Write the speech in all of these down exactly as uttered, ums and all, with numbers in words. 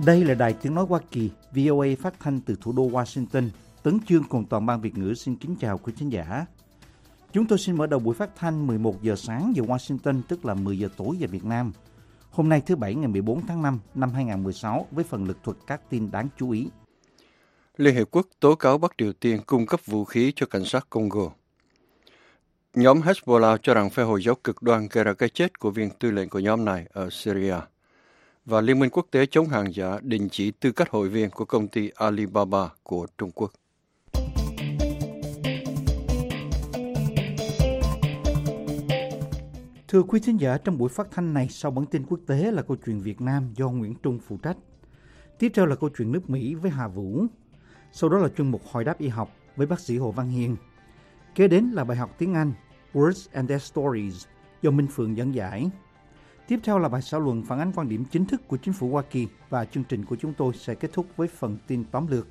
Đây là Đài Tiếng Nói Hoa Kỳ, vê o a phát thanh từ thủ đô Washington. Tấn Chương cùng toàn ban Việt ngữ xin kính chào quý khán giả. Chúng tôi xin mở đầu buổi phát thanh mười một giờ sáng giờ Washington, tức là mười giờ tối giờ Việt Nam. Hôm nay thứ Bảy ngày mười bốn tháng năm năm hai nghìn không trăm mười sáu với phần lược thuật các tin đáng chú ý. Liên Hiệp Quốc tố cáo Bắc Triều Tiên cung cấp vũ khí cho cảnh sát Congo. Nhóm Hezbollah cho rằng phe Hồi giáo cực đoan gây ra cái chết của viên tư lệnh của nhóm này ở Syria. Và Liên minh quốc tế chống hàng giả đình chỉ tư cách hội viên của công ty Alibaba của Trung Quốc. Thưa quý thính giả, trong buổi phát thanh này, sau bản tin quốc tế là câu chuyện Việt Nam do Nguyễn Trung phụ trách. Tiếp theo là câu chuyện nước Mỹ với Hà Vũ. Sau đó là chuyên mục Hỏi đáp y học với bác sĩ Hồ Văn Hiền. Kế đến là bài học tiếng Anh Words and Their Stories do Minh Phượng dẫn giải. Tiếp theo là bài xã luận phản ánh quan điểm chính thức của chính phủ Hoa Kỳ và chương trình của chúng tôi sẽ kết thúc với phần tin tóm lược.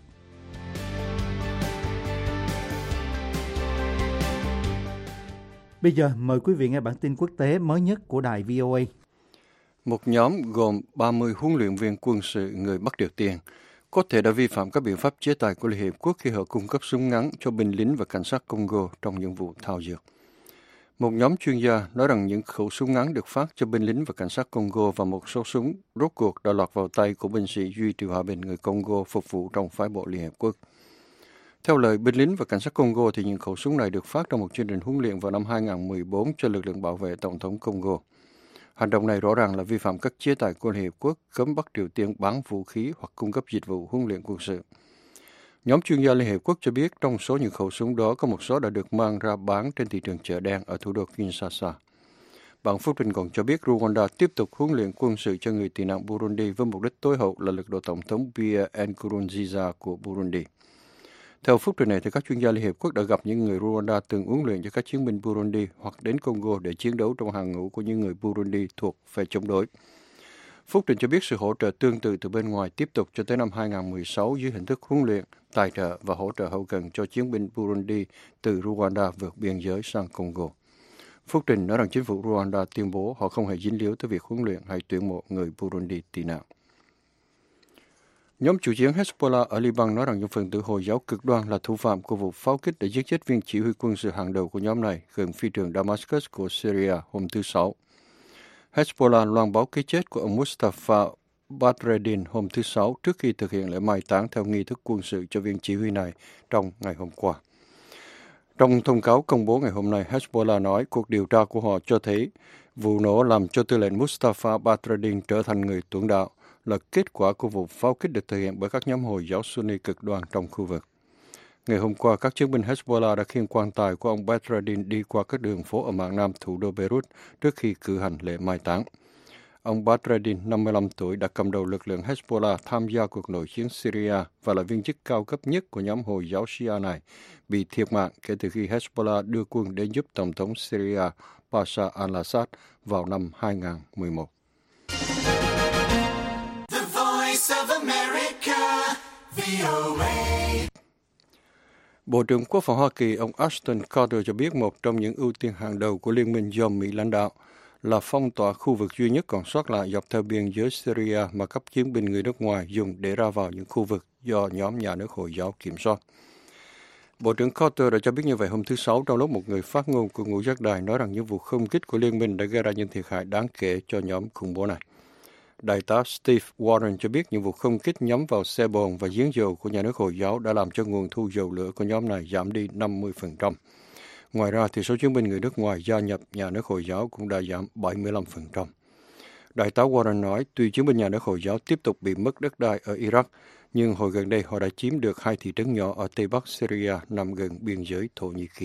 Bây giờ mời quý vị nghe bản tin quốc tế mới nhất của đài vê o a. Một nhóm gồm ba mươi huấn luyện viên quân sự người Bắc Triều Tiên có thể đã vi phạm các biện pháp chế tài của Liên Hiệp Quốc khi họ cung cấp súng ngắn cho binh lính và cảnh sát Congo trong những vụ thao dượt. Một nhóm chuyên gia nói rằng những khẩu súng ngắn được phát cho binh lính và cảnh sát Congo và một số súng rốt cuộc đã lọt vào tay của binh sĩ duy trì hòa bình người Congo phục vụ trong phái bộ Liên Hiệp Quốc. Theo lời binh lính và cảnh sát Congo thì những khẩu súng này được phát trong một chương trình huấn luyện vào năm hai nghìn không trăm mười bốn cho lực lượng bảo vệ Tổng thống Congo. Hành động này rõ ràng là vi phạm các chế tài của Liên Hiệp Quốc cấm Bắc Triều Tiên bán vũ khí hoặc cung cấp dịch vụ huấn luyện quân sự. Nhóm chuyên gia Liên Hiệp Quốc cho biết trong số những khẩu súng đó có một số đã được mang ra bán trên thị trường chợ đen ở thủ đô Kinshasa. Bạn Phúc Trình còn cho biết Rwanda tiếp tục huấn luyện quân sự cho người tị nạn Burundi với mục đích tối hậu là lật đổ Tổng thống Pierre Nkurunziza của Burundi. Theo phúc trình này, thì các chuyên gia Liên Hiệp Quốc đã gặp những người Rwanda từng huấn luyện cho các chiến binh Burundi hoặc đến Congo để chiến đấu trong hàng ngũ của những người Burundi thuộc phe chống đối. Phúc trình cho biết sự hỗ trợ tương tự từ bên ngoài tiếp tục cho tới năm hai nghìn không trăm mười sáu dưới hình thức huấn luyện, tài trợ và hỗ trợ hậu cần cho chiến binh Burundi từ Rwanda vượt biên giới sang Congo. Phúc trình nói rằng chính phủ Rwanda tuyên bố họ không hề dính líu tới việc huấn luyện hay tuyển mộ người Burundi tị nạn. Nhóm chủ chiến Hezbollah ở Liban nói rằng những phần tử Hồi giáo cực đoan là thủ phạm của vụ pháo kích để giết chết viên chỉ huy quân sự hàng đầu của nhóm này gần phi trường Damascus của Syria hôm thứ Sáu. Hezbollah loan báo cái chết của ông Mustafa Badreddin hôm thứ Sáu trước khi thực hiện lễ mai táng theo nghi thức quân sự cho viên chỉ huy này trong ngày hôm qua. Trong thông cáo công bố ngày hôm nay, Hezbollah nói cuộc điều tra của họ cho thấy vụ nổ làm cho tư lệnh Mustafa Badreddin trở thành người tuẫn đạo là kết quả của vụ pháo kích được thực hiện bởi các nhóm Hồi giáo Sunni cực đoan trong khu vực. Ngày hôm qua, các chiến binh Hezbollah đã khiêng quan tài của ông Badreddin đi qua các đường phố ở mạn nam thủ đô Beirut trước khi cử hành lễ mai táng. Ông Badreddin, năm mươi lăm tuổi, đã cầm đầu lực lượng Hezbollah tham gia cuộc nội chiến Syria và là viên chức cao cấp nhất của nhóm Hồi giáo Shia này, bị thiệt mạng kể từ khi Hezbollah đưa quân đến giúp Tổng thống Syria Bashar al-Assad vào năm hai nghìn không trăm mười một. Bộ trưởng Quốc phòng Hoa Kỳ ông Ashton Carter cho biết một trong những ưu tiên hàng đầu của Liên minh do Mỹ lãnh đạo là phong tỏa khu vực duy nhất còn sót lại dọc theo biên giới Syria mà các chiến binh người nước ngoài dùng để ra vào những khu vực do nhóm nhà nước Hồi giáo kiểm soát. Bộ trưởng Carter đã cho biết như vậy hôm thứ Sáu trong lúc một người phát ngôn của ngũ giác đài nói rằng những vụ không kích của Liên minh đã gây ra những thiệt hại đáng kể cho nhóm khủng bố này. Đại tá Steve Warren cho biết những vụ không kích nhắm vào xe bồn và giếng dầu của nhà nước Hồi giáo đã làm cho nguồn thu dầu lửa của nhóm này giảm đi năm mươi phần trăm. Ngoài ra, thì số chiến binh người nước ngoài gia nhập nhà nước Hồi giáo cũng đã giảm bảy mươi lăm phần trăm. Đại tá Warren nói, tuy chiến binh nhà nước Hồi giáo tiếp tục bị mất đất đai ở Iraq, nhưng hồi gần đây họ đã chiếm được hai thị trấn nhỏ ở Tây Bắc Syria nằm gần biên giới Thổ Nhĩ Kỳ.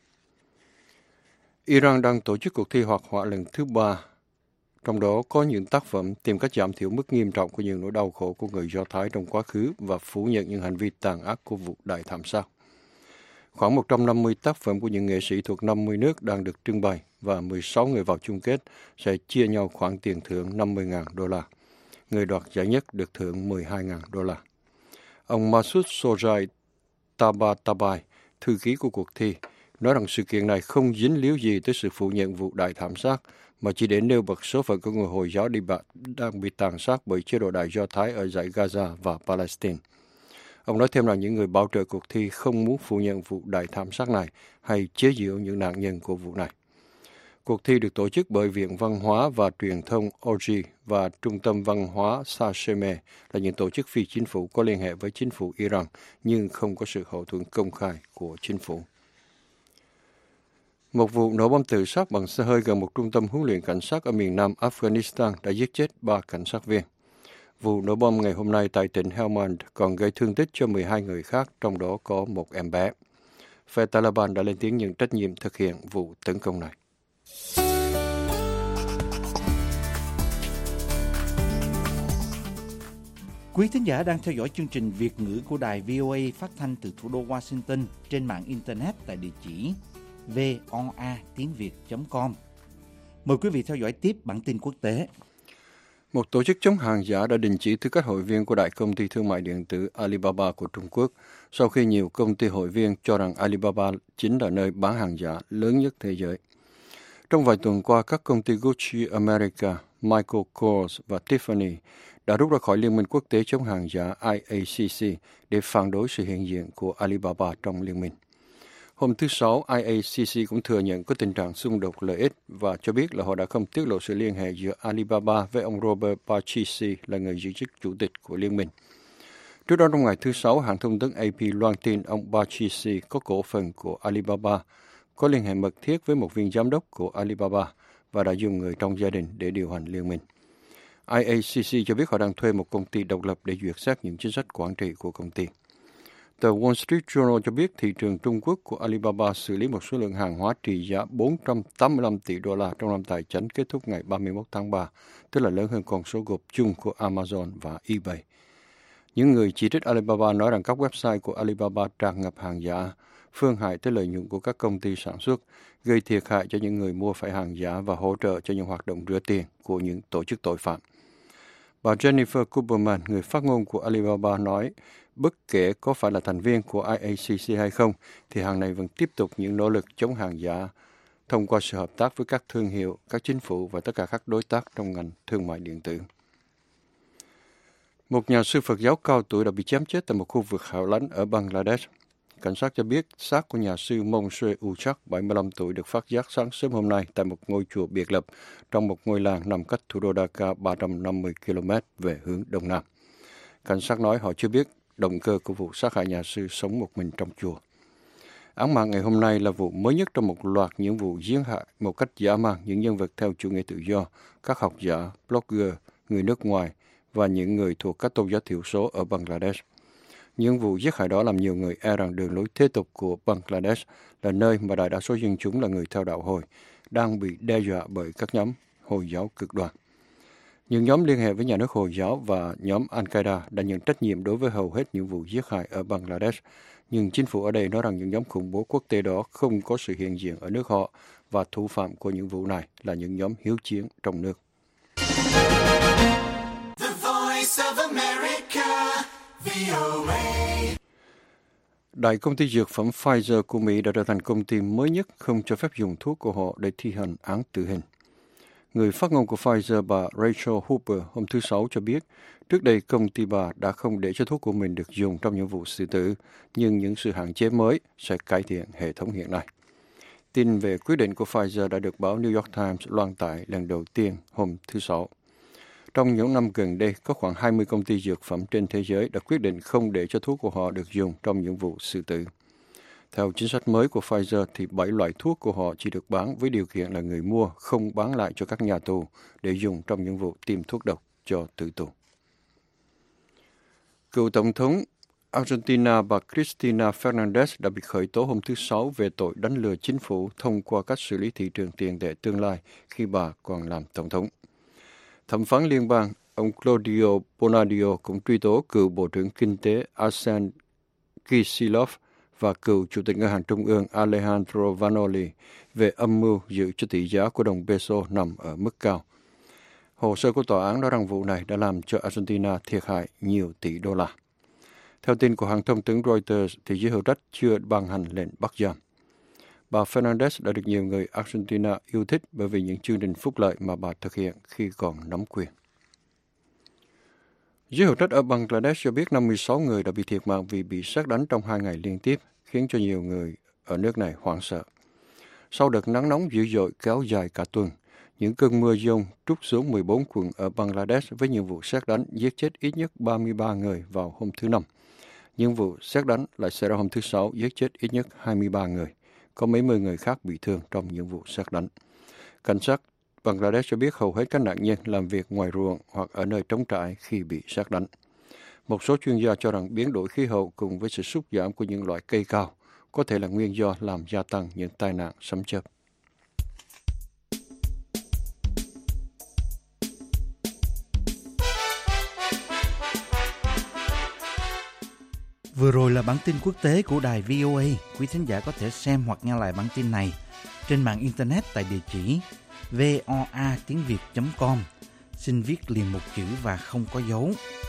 Iran đang tổ chức cuộc thi hoạt họa lần thứ ba, trong đó có những tác phẩm tìm cách giảm thiểu mức nghiêm trọng của những nỗi đau khổ của người Do Thái trong quá khứ và phủ nhận những hành vi tàn ác của vụ đại thảm sát. Khoảng một trăm năm mươi tác phẩm của những nghệ sĩ thuộc năm mươi nước đang được trưng bày và mười sáu người vào chung kết sẽ chia nhau khoản tiền thưởng năm mươi nghìn đô la. Người đoạt giải nhất được thưởng mười hai nghìn đô la. Ông Masoud Sojai Tabatabai, thư ký của cuộc thi, nói rằng sự kiện này không dính líu gì tới sự phủ nhận vụ đại thảm sát, mà chỉ để nêu bật số phận của người Hồi giáo đi bạ, đang bị tàn sát bởi chế độ Đại Do Thái ở dải Gaza và Palestine. Ông nói thêm rằng những người bảo trợ cuộc thi không muốn phủ nhận vụ đại thảm sát này hay chế giễu những nạn nhân của vụ này. Cuộc thi được tổ chức bởi Viện Văn hóa và Truyền thông o giê và Trung tâm Văn hóa Sasheme là những tổ chức phi chính phủ có liên hệ với chính phủ Iran nhưng không có sự hậu thuẫn công khai của chính phủ. Một vụ nổ bom tự sát bằng xe hơi gần một trung tâm huấn luyện cảnh sát ở miền nam Afghanistan đã giết chết ba cảnh sát viên. Vụ nổ bom ngày hôm nay tại tỉnh Helmand còn gây thương tích cho mười hai người khác, trong đó có một em bé. Phe Taliban đã lên tiếng nhận trách nhiệm thực hiện vụ tấn công này. Quý thính giả đang theo dõi chương trình Việt ngữ của đài vê o a phát thanh từ thủ đô Washington trên mạng Internet tại địa chỉ voa tiếng việt chấm com. Mời quý vị theo dõi tiếp bản tin quốc tế. Một tổ chức chống hàng giả đã đình chỉ tư cách hội viên của đại công ty thương mại điện tử Alibaba của Trung Quốc sau khi nhiều công ty hội viên cho rằng Alibaba chính là nơi bán hàng giả lớn nhất thế giới. Trong vài tuần qua, các công ty Gucci America, Michael Kors và Tiffany đã rút ra khỏi Liên minh quốc tế chống hàng giả I A C C để phản đối sự hiện diện của Alibaba trong liên minh. Hôm thứ Sáu, I A C C cũng thừa nhận có tình trạng xung đột lợi ích và cho biết là họ đã không tiết lộ sự liên hệ giữa Alibaba với ông Robert Parcheesi là người giữ chức chủ tịch của liên minh. Trước đó, trong ngày thứ Sáu, hãng thông tấn A P loan tin ông Parcheesi có cổ phần của Alibaba, có liên hệ mật thiết với một viên giám đốc của Alibaba và đã dùng người trong gia đình để điều hành liên minh. I A C C cho biết họ đang thuê một công ty độc lập để duyệt xét những chính sách quản trị của công ty. Tờ Wall Street Journal cho biết thị trường Trung Quốc của Alibaba xử lý một số lượng hàng hóa trị giá bốn trăm tám mươi lăm tỷ đô la trong năm tài chánh kết thúc ngày ba mươi mốt tháng ba, tức là lớn hơn con số gộp chung của Amazon và eBay. Những người chỉ trích Alibaba nói rằng các website của Alibaba tràn ngập hàng giả, phương hại tới lợi nhuận của các công ty sản xuất, gây thiệt hại cho những người mua phải hàng giả và hỗ trợ cho những hoạt động rửa tiền của những tổ chức tội phạm. Bà Jennifer Kuperman, người phát ngôn của Alibaba nói, bất kể có phải là thành viên của I A C C hay không, thì hàng này vẫn tiếp tục những nỗ lực chống hàng giả thông qua sự hợp tác với các thương hiệu, các chính phủ và tất cả các đối tác trong ngành thương mại điện tử. Một nhà sư Phật giáo cao tuổi đã bị chém chết tại một khu vực hẻo lánh ở Bangladesh. Cảnh sát cho biết xác của nhà sư Monsue Uchak, bảy mươi lăm tuổi, được phát giác sáng sớm hôm nay tại một ngôi chùa biệt lập trong một ngôi làng nằm cách thủ đô Dhaka ba trăm năm mươi ki lô mét về hướng đông nam. Cảnh sát nói họ chưa biết động cơ của vụ sát hại nhà sư sống một mình trong chùa. Án mạng ngày hôm nay là vụ mới nhất trong một loạt những vụ giết hại một cách dã man những nhân vật theo chủ nghĩa tự do, các học giả, blogger, người nước ngoài và những người thuộc các tôn giáo thiểu số ở Bangladesh. Những vụ giết hại đó làm nhiều người e rằng đường lối thế tục của Bangladesh là nơi mà đại đa số dân chúng là người theo đạo Hồi, đang bị đe dọa bởi các nhóm Hồi giáo cực đoan. Những nhóm liên hệ với nhà nước Hồi giáo và nhóm Al-Qaeda đã nhận trách nhiệm đối với hầu hết những vụ giết hại ở Bangladesh, nhưng chính phủ ở đây nói rằng những nhóm khủng bố quốc tế đó không có sự hiện diện ở nước họ và thủ phạm của những vụ này là những nhóm hiếu chiến trong nước. The Voice of America, vê o a. Đại công ty dược phẩm Pfizer của Mỹ đã trở thành công ty mới nhất không cho phép dùng thuốc của họ để thi hành án tử hình. Người phát ngôn của Pfizer, bà Rachel Hooper, hôm thứ Sáu cho biết, trước đây công ty bà đã không để cho thuốc của mình được dùng trong những vụ xử tử, nhưng những sự hạn chế mới sẽ cải thiện hệ thống hiện nay. Tin về quyết định của Pfizer đã được báo New York Times loan tải lần đầu tiên hôm thứ Sáu. Trong những năm gần đây, có khoảng hai mươi công ty dược phẩm trên thế giới đã quyết định không để cho thuốc của họ được dùng trong những vụ xử tử. Theo chính sách mới của Pfizer thì bảy loại thuốc của họ chỉ được bán với điều kiện là người mua không bán lại cho các nhà tù để dùng trong những vụ tiêm thuốc độc cho tử tù. Cựu Tổng thống Argentina bà Cristina Fernandez đã bị khởi tố hôm thứ Sáu về tội đánh lừa chính phủ thông qua cách xử lý thị trường tiền tệ tương lai khi bà còn làm Tổng thống. Thẩm phán liên bang ông Claudio Bonadio cũng truy tố cựu Bộ trưởng Kinh tế Arsen Kicillof và cựu Chủ tịch Ngân hàng Trung ương Alejandro Vanoli về âm mưu giữ cho tỷ giá của đồng peso nằm ở mức cao. Hồ sơ của tòa án nói rằng vụ này đã làm cho Argentina thiệt hại nhiều tỷ đô la. Theo tin của hãng thông tấn Reuters, thì giới hữu trách chưa ban hành lệnh bắt giam. bà Fernandez đã được nhiều người Argentina yêu thích bởi vì những chương trình phúc lợi mà bà thực hiện khi còn nắm quyền. Giới hữu trách ở Bangladesh cho biết năm mươi sáu người đã bị thiệt mạng vì bị sét đánh trong hai ngày liên tiếp, khiến cho nhiều người ở nước này hoảng sợ. Sau đợt nắng nóng dữ dội kéo dài cả tuần, những cơn mưa dông trút xuống mười bốn quận ở Bangladesh với những vụ sét đánh giết chết ít nhất ba mươi ba người vào hôm thứ Năm. Những vụ sét đánh lại xảy ra hôm thứ Sáu giết chết ít nhất hai mươi ba người. Có mấy mươi người khác bị thương trong những vụ sét đánh. Cảnh sát Bangladesh cho biết hầu hết các nạn nhân làm việc ngoài ruộng hoặc ở nơi trống trải khi bị sét đánh. Một số chuyên gia cho rằng biến đổi khí hậu cùng với sự sút giảm của những loại cây cao có thể là nguyên do làm gia tăng những tai nạn sấm chớp. Vừa rồi là bản tin quốc tế của đài vê o a. Quý thính giả có thể xem hoặc nghe lại bản tin này trên mạng Internet tại địa chỉ voa tiếng việt chấm com. Xin viết liền một chữ và không có dấu.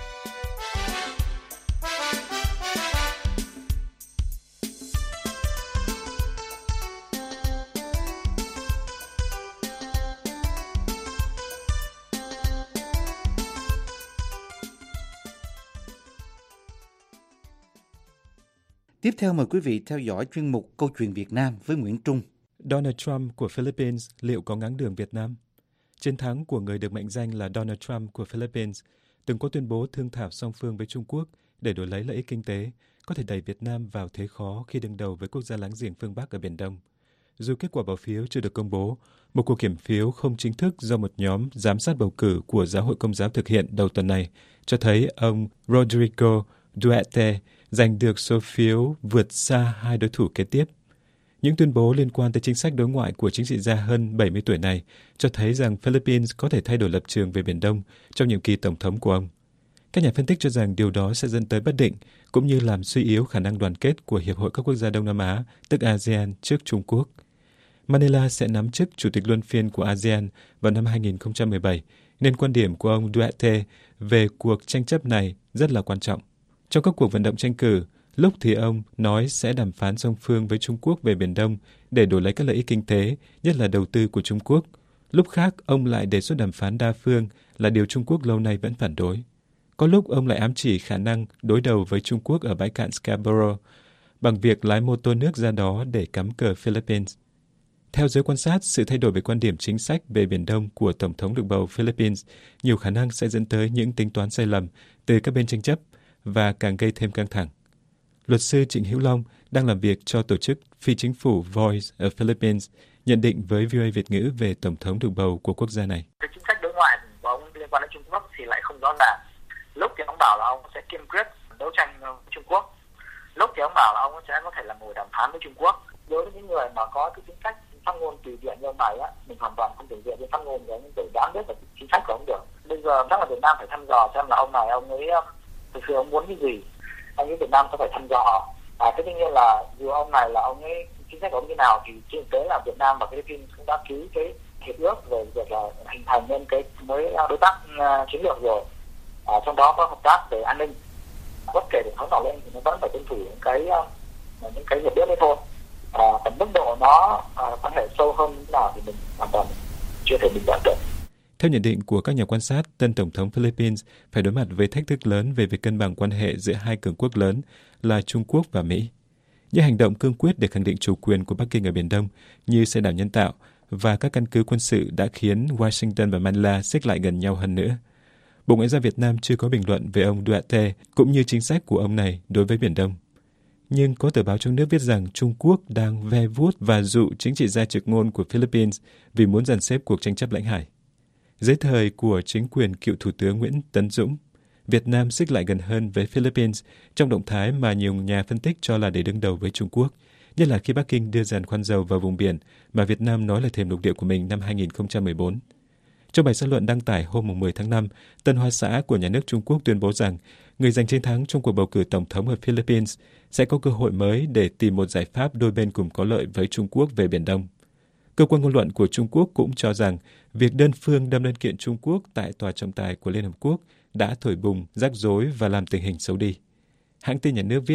Tiếp theo mời quý vị theo dõi chuyên mục Câu chuyện Việt Nam với Nguyễn Trung. Donald Trump của Philippines liệu có ngáng đường Việt Nam? Chiến thắng của người được mệnh danh là Donald Trump của Philippines từng có tuyên bố thương thảo song phương với Trung Quốc để đổi lấy lợi ích kinh tế, có thể đẩy Việt Nam vào thế khó khi đương đầu với quốc gia láng giềng phương Bắc ở Biển Đông. Dù kết quả bỏ phiếu chưa được công bố, một cuộc kiểm phiếu không chính thức do một nhóm giám sát bầu cử của Giáo hội Công giáo thực hiện đầu tuần này cho thấy ông Rodrigo Duterte giành được số phiếu vượt xa hai đối thủ kế tiếp. Những tuyên bố liên quan tới chính sách đối ngoại của chính trị gia hơn bảy mươi tuổi này cho thấy rằng Philippines có thể thay đổi lập trường về Biển Đông trong nhiệm kỳ tổng thống của ông. Các nhà phân tích cho rằng điều đó sẽ dẫn tới bất định, cũng như làm suy yếu khả năng đoàn kết của Hiệp hội các quốc gia Đông Nam Á, tức a sê an, trước Trung Quốc. Manila sẽ nắm chức chủ tịch luân phiên của a sê an vào năm hai nghìn không trăm mười bảy, nên quan điểm của ông Duterte về cuộc tranh chấp này rất là quan trọng. Trong các cuộc vận động tranh cử, lúc thì ông nói sẽ đàm phán song phương với Trung Quốc về Biển Đông để đổi lấy các lợi ích kinh tế, nhất là đầu tư của Trung Quốc. Lúc khác, ông lại đề xuất đàm phán đa phương là điều Trung Quốc lâu nay vẫn phản đối. Có lúc ông lại ám chỉ khả năng đối đầu với Trung Quốc ở bãi cạn Scarborough bằng việc lái mô tô nước ra đó để cắm cờ Philippines. Theo giới quan sát, sự thay đổi về quan điểm chính sách về Biển Đông của Tổng thống được bầu Philippines nhiều khả năng sẽ dẫn tới những tính toán sai lầm từ các bên tranh chấp và càng gây thêm căng thẳng. Luật sư Trịnh Hữu Long đang làm việc cho tổ chức phi chính phủ Voice ở Philippines, nhận định với vê o a Việt ngữ về Tổng thống được bầu của quốc gia này. Cái chính sách đối ngoại của ông liên quan đến Trung Quốc thì lại không rõ ràng. Lúc thì ông bảo là ông sẽ kiên quyết đấu tranh với Trung Quốc, lúc thì ông bảo là ông sẽ có thể là ngồi đàm phán với Trung Quốc. Đối với những người mà có cái chính sách phát ngôn tùy tiện như ông này á, mình hoàn toàn không thể dựa trên phát ngôn để để đoán biết được chính sách của ông được. Bây giờ chắc là Việt Nam phải thăm dò xem là ông này ông ấy thực sự ông muốn cái gì. Anh ấy Việt Nam có phải thăm dò. À, thế tuy nhiên là dù ông này là ông ấy chính sách của ông như nào thì trên thực tế là Việt Nam và Philippines cũng đã ký cái hiệp ước về việc là hình thành nên cái mới đối tác uh, chiến lược rồi. À, trong đó có hợp tác về an ninh. Bất kể đường hướng nào lên thì nó vẫn phải tuân thủ những cái uh, những cái hiệp ước đấy thôi. À, còn mức độ nó uh, có thể sâu hơn như nào thì mình hoàn toàn chưa thể bình luận được. Theo nhận định của các nhà quan sát, tân Tổng thống Philippines phải đối mặt với thách thức lớn về việc cân bằng quan hệ giữa hai cường quốc lớn là Trung Quốc và Mỹ. Những hành động cương quyết để khẳng định chủ quyền của Bắc Kinh ở Biển Đông như xe đảo nhân tạo và các căn cứ quân sự đã khiến Washington và Manila xích lại gần nhau hơn nữa. Bộ Ngoại giao Việt Nam chưa có bình luận về ông Duterte cũng như chính sách của ông này đối với Biển Đông. Nhưng có tờ báo trong nước viết rằng Trung Quốc đang ve vuốt và dụ chính trị gia trực ngôn của Philippines vì muốn dàn xếp cuộc tranh chấp lãnh hải. Dưới thời của chính quyền cựu Thủ tướng Nguyễn Tấn Dũng, Việt Nam xích lại gần hơn với Philippines trong động thái mà nhiều nhà phân tích cho là để đương đầu với Trung Quốc, nhất là khi Bắc Kinh đưa dàn khoan dầu vào vùng biển mà Việt Nam nói là thềm lục địa của mình năm hai nghìn không trăm mười bốn. Trong bài xã luận đăng tải hôm mười tháng năm, Tân Hoa Xã của nhà nước Trung Quốc tuyên bố rằng người giành chiến thắng trong cuộc bầu cử tổng thống ở Philippines sẽ có cơ hội mới để tìm một giải pháp đôi bên cùng có lợi với Trung Quốc về Biển Đông. Cơ quan ngôn luận của Trung Quốc cũng cho rằng việc đơn phương đâm đơn kiện Trung Quốc tại tòa trọng tài của Liên Hợp Quốc đã thổi bùng, rắc rối và làm tình hình xấu đi. Hãng tin nhà nước viết,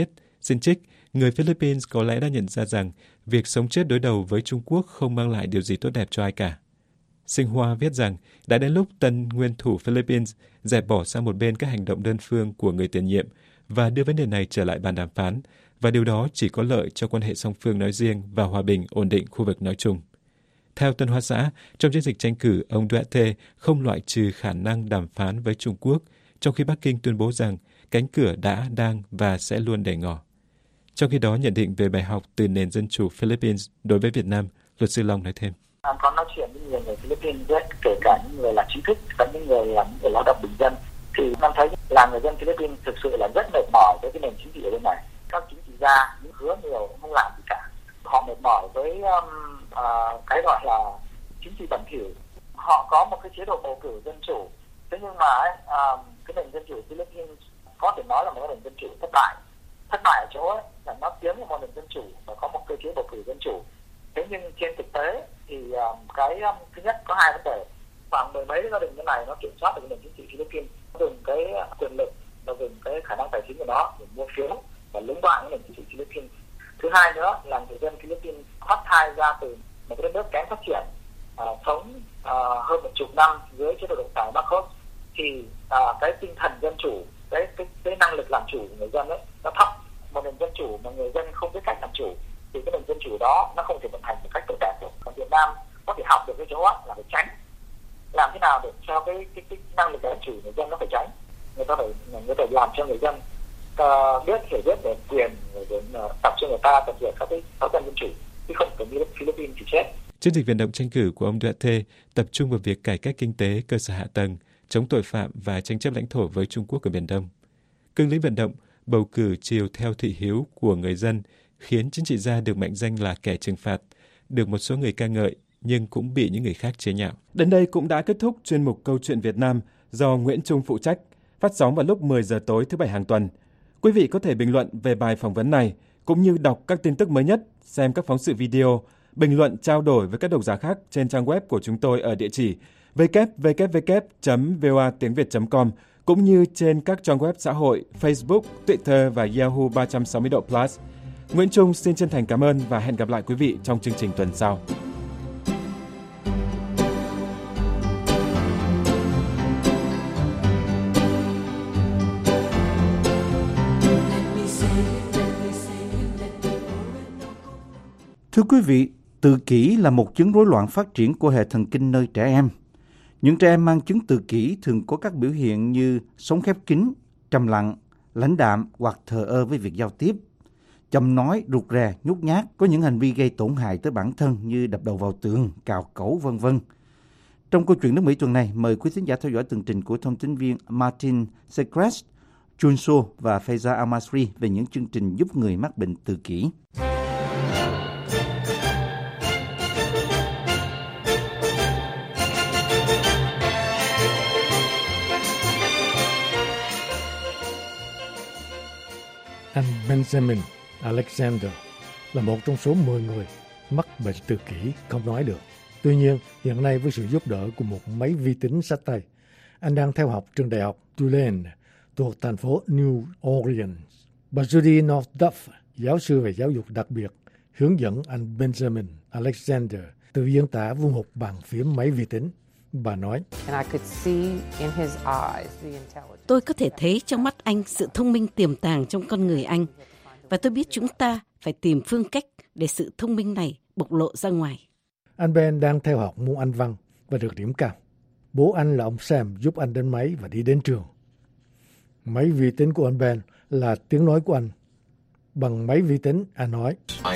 Xin trích, người Philippines có lẽ đã nhận ra rằng việc sống chết đối đầu với Trung Quốc không mang lại điều gì tốt đẹp cho ai cả. Sinh Hoa viết rằng đã đến lúc tân nguyên thủ Philippines dẹp bỏ sang một bên các hành động đơn phương của người tiền nhiệm và đưa vấn đề này trở lại bàn đàm phán, và điều đó chỉ có lợi cho quan hệ song phương nói riêng và hòa bình ổn định khu vực nói chung. Theo Tân Hoa Xã, trong chiến dịch tranh cử, ông Duterte không loại trừ khả năng đàm phán với Trung Quốc, trong khi Bắc Kinh tuyên bố rằng cánh cửa đã, đang và sẽ luôn để ngỏ. Trong khi đó, nhận định về bài học từ nền dân chủ Philippines đối với Việt Nam, luật sư Long nói thêm. Em có nói chuyện với nhiều người Philippines, kể cả những người là trí thức và những người là những người lao động bình dân, thì em thấy là người dân Philippines thực sự là rất mệt mỏi với cái nền chính trị ở bên này. Các chính trị gia những hứa nhiều không làm gì cả. Họ mệt mỏi với um, uh, cái gọi là chính trị bẩn thỉu. Họ có một cái chế độ bầu cử dân chủ, thế nhưng mà um, cái nền dân chủ Philippines có thể nói là một nền dân chủ thất bại. Thất bại ở chỗ ấy, là nó tiến vào một nền dân chủ và có một cơ chế bầu cử dân chủ. Thế nhưng trên thực tế thì um, cái um, thứ nhất có hai vấn đề. Khoảng mười mấy gia đình như này nó kiểm soát được nền chính trị Philippines, nó dùng cái quyền lực, nó dùng cái khả năng tài chính của nó để mua phiếu và lũng đoạn cái nền chính trị Philippines. Thứ hai nữa là người dân Philippines thoát thai ra từ một cái đất nước kém phát triển, à, sống à, hơn một chục năm dưới chế độ độc tài Marcos, thì à, cái tinh thần dân chủ, cái, cái cái năng lực làm chủ của người dân ấy nó thấp. Một nền dân chủ mà người dân không biết cách làm chủ thì cái nền dân chủ đó nó không thể vận hành một cách tốt đẹp được. Còn Việt Nam có thể học được cái chỗ là phải tránh, làm thế nào để cho cái cái, cái năng lực làm chủ người dân nó phải tránh. Người ta phải người ta làm cho người dân uh, biết hiểu biết về quyền, rồi đến uh, tập cho người ta tập luyện các cái thói quen dân chủ, chứ không phải như Philippines thì chết. Chiến dịch vận động tranh cử của ông Duterte tập trung vào việc cải cách kinh tế, cơ sở hạ tầng, chống tội phạm và tranh chấp lãnh thổ với Trung Quốc ở Biển Đông. Cương lĩnh vận động bầu cử chiều theo thị hiếu của người dân khiến chính trị gia được mệnh danh là kẻ trừng phạt, được một số người ca ngợi nhưng cũng bị những người khác chế nhạo. Đến đây cũng đã kết thúc chuyên mục Câu chuyện Việt Nam do Nguyễn Trung phụ trách, phát sóng vào lúc mười giờ tối thứ Bảy hàng tuần. Quý vị có thể bình luận về bài phỏng vấn này, cũng như đọc các tin tức mới nhất, xem các phóng sự video, bình luận trao đổi với các độc giả khác trên trang web của chúng tôi ở địa chỉ w w w chấm v o a tiếng việt chấm com, cũng như trên các trang web xã hội Facebook, Twitter và Yahoo ba trăm sáu mươi độ Plus. Nguyễn Trung xin chân thành cảm ơn và hẹn gặp lại quý vị trong chương trình tuần sau. Thưa quý vị, tự kỷ là một chứng rối loạn phát triển của hệ thần kinh nơi trẻ em. Những trẻ em mang chứng tự kỷ thường có các biểu hiện như sống khép kín, trầm lặng, lãnh đạm hoặc thờ ơ với việc giao tiếp, chậm nói, rụt rè, nhút nhát, có những hành vi gây tổn hại tới bản thân như đập đầu vào tường, cào cẩu, vân vân. Trong câu chuyện nước Mỹ tuần này, mời quý thính giả theo dõi tường trình của thông tin viên Martin Seacrest, Junso và Faiza Al-Masri về những chương trình giúp người mắc bệnh tự kỷ. Anh Benjamin Alexander là một trong số mười người mắc bệnh tự kỷ không nói được. Tuy nhiên, hiện nay với sự giúp đỡ của một máy vi tính xách tay, anh đang theo học trường đại học Tulane thuộc thành phố New Orleans. Bà Judy Northup, giáo sư về giáo dục đặc biệt, hướng dẫn anh Benjamin Alexander từ diễn tả vô một bàn phím máy vi tính. Bà nói, tôi có thể thấy trong mắt anh sự thông minh tiềm tàng trong con người anh. Và tôi biết chúng ta phải tìm phương cách để sự thông minh này bộc lộ ra ngoài. Anh Ben đang theo học môn Anh văn và được điểm cao. Bố anh là ông Sam giúp anh đến máy và đi đến trường. Máy vi tính của anh Ben là tiếng nói của anh. Bằng máy vi tính, anh nói,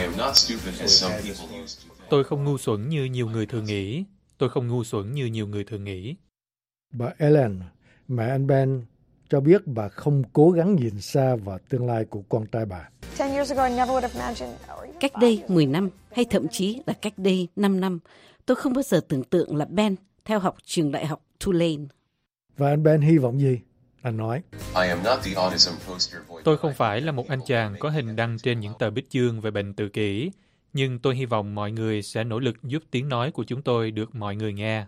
tôi không ngu xuẩn như nhiều người thường nghĩ. Tôi không ngu xuẩn như nhiều người thường nghĩ. Bà Ellen, mẹ anh Ben, cho biết bà không cố gắng nhìn xa vào tương lai của con trai bà. Cách đây mười năm, hay thậm chí là cách đây năm năm, tôi không bao giờ tưởng tượng là Ben theo học trường đại học Tulane. Và anh Ben hy vọng gì? Anh nói, tôi không phải là một anh chàng có hình đăng trên những tờ bích chương về bệnh tự kỷ, nhưng tôi hy vọng mọi người sẽ nỗ lực giúp tiếng nói của chúng tôi được mọi người nghe.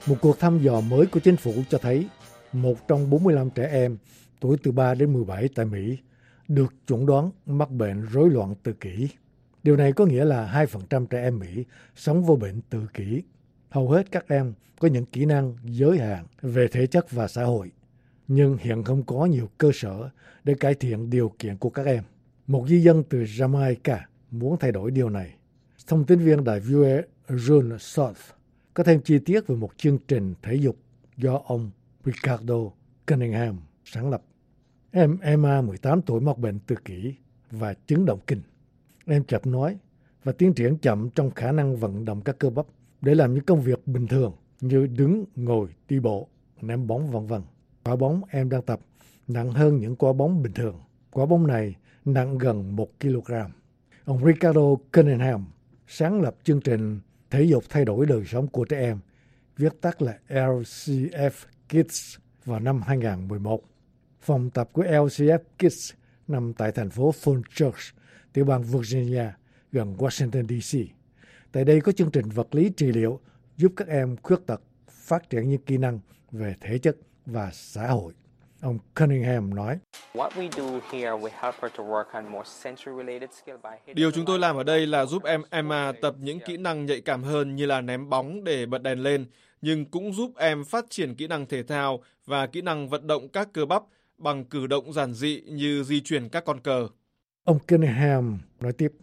Một cuộc thăm dò mới của chính phủ cho thấy một trong bốn mươi lăm trẻ em tuổi từ ba đến mười bảy tại Mỹ được chẩn đoán mắc bệnh rối loạn tự kỷ. Điều này có nghĩa là hai phần trăm trẻ em Mỹ sống với bệnh tự kỷ. Hầu hết các em có những kỹ năng giới hạn về thể chất và xã hội, nhưng hiện không có nhiều cơ sở để cải thiện điều kiện của các em. Một di dân từ Jamaica muốn thay đổi điều này. Thông tin viên đài vê o a John South có thêm chi tiết về một chương trình thể dục do ông Ricardo Cunningham sáng lập. Em Emma mười tám tuổi mắc bệnh tự kỷ và chứng động kinh. Em chậm nói và tiến triển chậm trong khả năng vận động các cơ bắp để làm những công việc bình thường như đứng, ngồi, đi bộ, ném bóng vân vân. Quả bóng em đang tập nặng hơn những quả bóng bình thường. Quả bóng này nặng gần một ki lô gam. Ông Ricardo Cunningham sáng lập chương trình thể dục thay đổi đời sống của trẻ em, viết tắt là L C F Kids, vào năm hai nghìn không trăm mười một. Phòng tập của L C F Kids nằm tại thành phố Falls Church, tiểu bang Virginia, gần Washington D C. Tại đây có chương trình vật lý trị liệu giúp các em khuyết tật phát triển những kỹ năng về thể chất và xã hội. Ông Cunningham nói, điều chúng tôi làm ở đây là giúp em Emma tập những kỹ năng nhạy cảm hơn như là ném bóng để bật đèn lên, nhưng cũng giúp em phát triển kỹ năng thể thao và kỹ năng vận động các cơ bắp bằng cử động giản dị như di chuyển các con cờ. Ông Cunningham nói tiếp,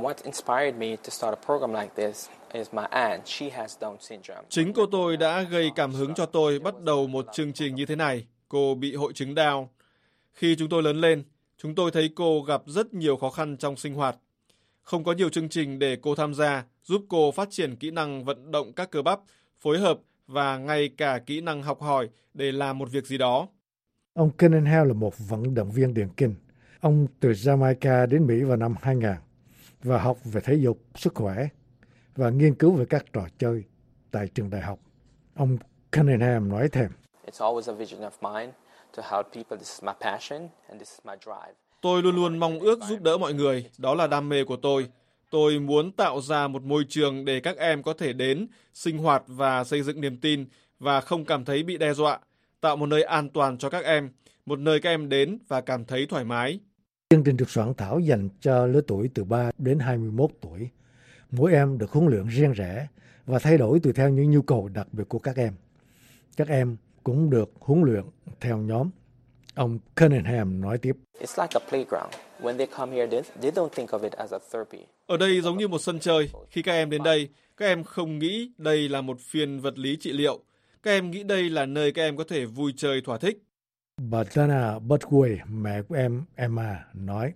chính cô tôi đã gây cảm hứng cho tôi bắt đầu một chương trình như thế này. Cô bị hội chứng Down. Khi chúng tôi lớn lên, chúng tôi thấy cô gặp rất nhiều khó khăn trong sinh hoạt. Không có nhiều chương trình để cô tham gia, giúp cô phát triển kỹ năng vận động các cơ bắp, phối hợp và ngay cả kỹ năng học hỏi để làm một việc gì đó. Ông Cunningham là một vận động viên điền kinh. Ông từ Jamaica đến Mỹ vào năm hai nghìn và học về thể dục, sức khỏe và nghiên cứu về các trò chơi tại trường đại học. Ông Cunningham nói thêm, tôi luôn luôn mong ước giúp đỡ mọi người, đó là đam mê của tôi. Tôi muốn tạo ra một môi trường để các em có thể đến, sinh hoạt và xây dựng niềm tin và không cảm thấy bị đe dọa, tạo một nơi an toàn cho các em, một nơi các em đến và cảm thấy thoải mái. Chương trình được soạn thảo dành cho lứa tuổi từ ba đến hai mươi mốt tuổi. Mỗi em được huấn luyện riêng rẽ và thay đổi tùy theo những nhu cầu đặc biệt của các em. Các em cũng được huấn luyện theo nhóm. Ông Cunningham nói tiếp, ở đây giống như một sân chơi. Khi các em đến đây, các em không nghĩ đây là một phiên vật lý trị liệu. Các em nghĩ đây là nơi các em có thể vui chơi thỏa thích. Bà Dana Butway, mẹ của em Emma, nói,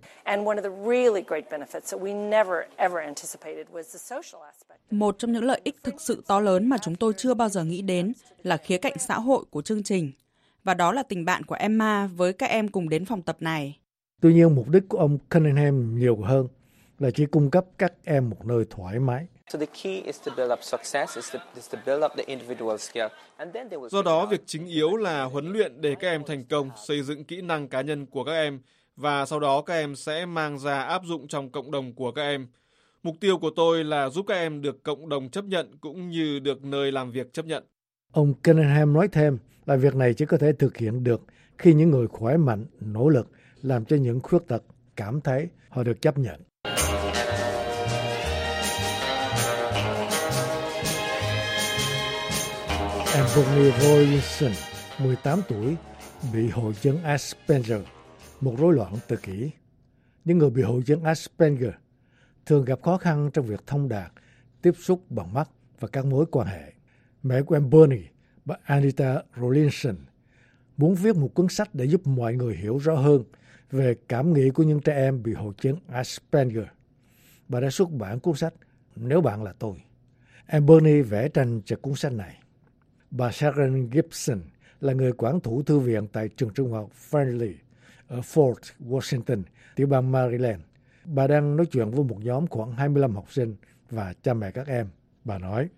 một trong những lợi ích thực sự to lớn mà chúng tôi chưa bao giờ nghĩ đến là khía cạnh xã hội của chương trình, và đó là tình bạn của Emma với các em cùng đến phòng tập này. Tuy nhiên, mục đích của ông Cunningham nhiều hơn là chỉ cung cấp các em một nơi thoải mái. Do đó, việc chính yếu là huấn luyện để các em thành công, xây dựng kỹ năng cá nhân của các em, và sau đó các em sẽ mang ra áp dụng trong cộng đồng của các em. Mục tiêu của tôi là giúp các em được cộng đồng chấp nhận cũng như được nơi làm việc chấp nhận. Ông Cunningham nói thêm là việc này chỉ có thể thực hiện được khi những người khỏe mạnh, nỗ lực làm cho những khuyết tật cảm thấy họ được chấp nhận. Anthony Rollinson, mười tám tuổi, bị hội chứng Asperger, một rối loạn tự kỷ. Những người bị hội chứng Asperger thường gặp khó khăn trong việc thông đạt, tiếp xúc bằng mắt và các mối quan hệ. Mẹ của em Bernie, bà Anita Rollinson, muốn viết một cuốn sách để giúp mọi người hiểu rõ hơn về cảm nghĩ của những trẻ em bị hội chứng Asperger. Bà đã xuất bản cuốn sách Nếu Bạn Là Tôi. Em Bernie vẽ tranh cho cuốn sách này. Bà Sharon Gibson là người quản thủ thư viện tại trường trung học Friendly ở Fort Washington, tiểu bang Maryland. Bà đang nói chuyện với một nhóm khoảng hai mươi lăm học sinh và cha mẹ các em. Bà nói,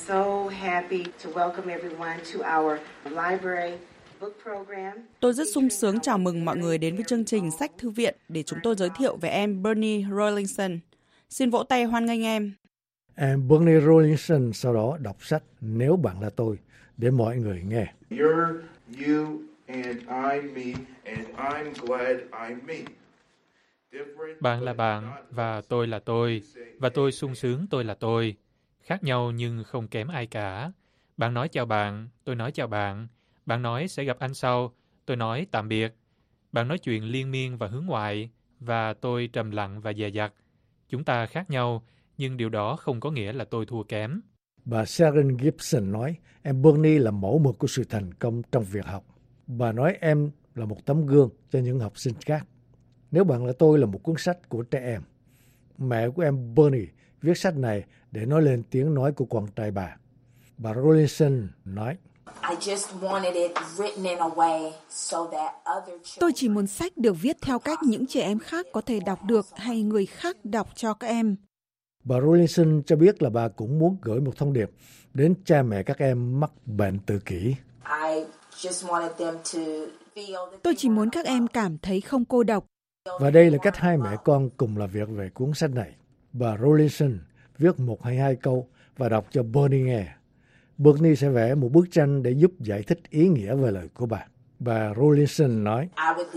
tôi rất sung sướng chào mừng mọi người đến với chương trình Sách Thư viện để chúng tôi giới thiệu về em Bernie Rollinson. Xin vỗ tay hoan nghênh em. Em Bernie Rollinson sau đó đọc sách Nếu bạn là tôi để mọi người nghe. You're you and I'm me and I'm glad I'm me. Bạn là bạn và tôi là tôi, và tôi sung sướng tôi là tôi. Khác nhau nhưng không kém ai cả. Bạn nói chào bạn, tôi nói chào bạn. Bạn nói sẽ gặp anh sau, tôi nói tạm biệt. Bạn nói chuyện liên miên và hướng ngoại, và tôi trầm lặng và dè dặt. Chúng ta khác nhau, nhưng điều đó không có nghĩa là tôi thua kém. Bà Sharon Gibson nói, em Bernie là mẫu mực của sự thành công trong việc học. Bà nói em là một tấm gương cho những học sinh khác. Nếu bạn là tôi là một cuốn sách của trẻ em. Mẹ của em Bernie viết sách này để nói lên tiếng nói của con trai bà. Bà Rollinson nói, Tôi chỉ muốn sách được viết theo cách những trẻ em khác có thể đọc được hay người khác đọc cho các em. Bà Rollinson cho biết là bà cũng muốn gửi một thông điệp đến cha mẹ các em mắc bệnh tự kỷ. Tôi chỉ muốn các em cảm thấy không cô độc. Và đây là cách hai mẹ con cùng làm việc về cuốn sách này. Bà Rollinson viết một hay hai câu và đọc cho Bernie nghe. Bernie sẽ vẽ một bức tranh để giúp giải thích ý nghĩa về lời của bà. Bà Rollinson nói,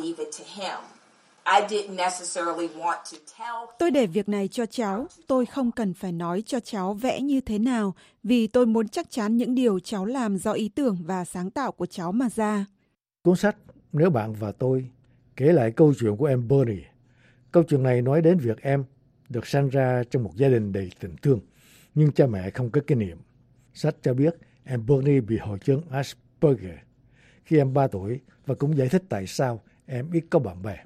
Tôi để việc này cho cháu. Tôi không cần phải nói cho cháu vẽ như thế nào, vì tôi muốn chắc chắn những điều cháu làm do ý tưởng và sáng tạo của cháu mà ra. Cuốn sách Nếu bạn và tôi kể lại câu chuyện của em Bernie. Câu chuyện này nói đến việc em được sinh ra trong một gia đình đầy tình thương, nhưng cha mẹ không có kinh nghiệm. Sách cho biết em Bernie bị hội chứng Asperger khi em ba tuổi và cũng giải thích tại sao em ít có bạn bè.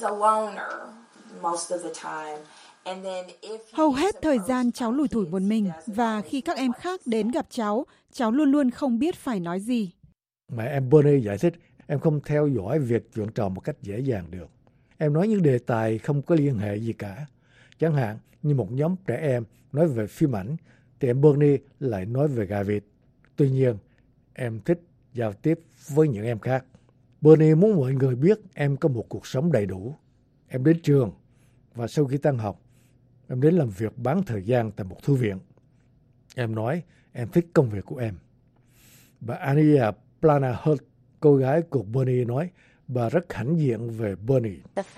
Hầu hết thời gian cháu lủi thủi một mình, và khi các em khác đến gặp cháu, cháu luôn luôn không biết phải nói gì. Mẹ em Bernie giải thích em không theo dõi việc chuyện trò một cách dễ dàng được. Em nói những đề tài không có liên hệ gì cả. Chẳng hạn như một nhóm trẻ em nói về phim ảnh, thì em Bernie lại nói về gà vịt. Tuy nhiên, em thích giao tiếp với những em khác. Bernie muốn mọi người biết em có một cuộc sống đầy đủ. Em đến trường, và sau khi tan học, em đến làm việc bán thời gian tại một thư viện. Em nói em thích công việc của em. Bà Ania Planahurt, cô gái của Bernie, nói bà rất hãnh diện về Bernie.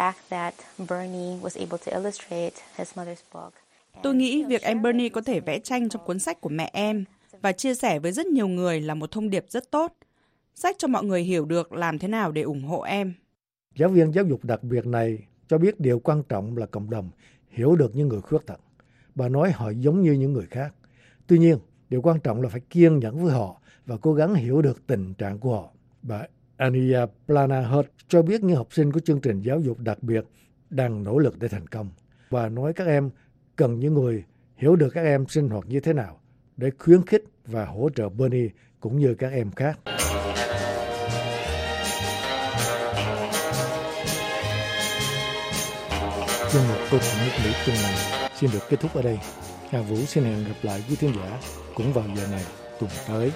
Tôi nghĩ việc em Bernie có thể vẽ tranh trong cuốn sách của mẹ em và chia sẻ với rất nhiều người là một thông điệp rất tốt. Sách cho mọi người hiểu được làm thế nào để ủng hộ em. Giáo viên giáo dục đặc biệt này cho biết điều quan trọng là cộng đồng hiểu được những người khuyết tật. Bà nói họ giống như những người khác. Tuy nhiên, điều quan trọng là phải kiên nhẫn với họ và cố gắng hiểu được tình trạng của họ. Bà Ania Planahurt cho biết những học sinh của chương trình giáo dục đặc biệt đang nỗ lực để thành công. Bà nói các em cần những người hiểu được các em sinh hoạt như thế nào để khuyến khích và hỗ trợ Bernie cũng như các em khác. Chuyên mục Câu chuyện nước Mỹ tuần này xin được kết thúc ở đây. Hà Vũ xin hẹn gặp lại quý khán giả cũng vào giờ này tuần tới.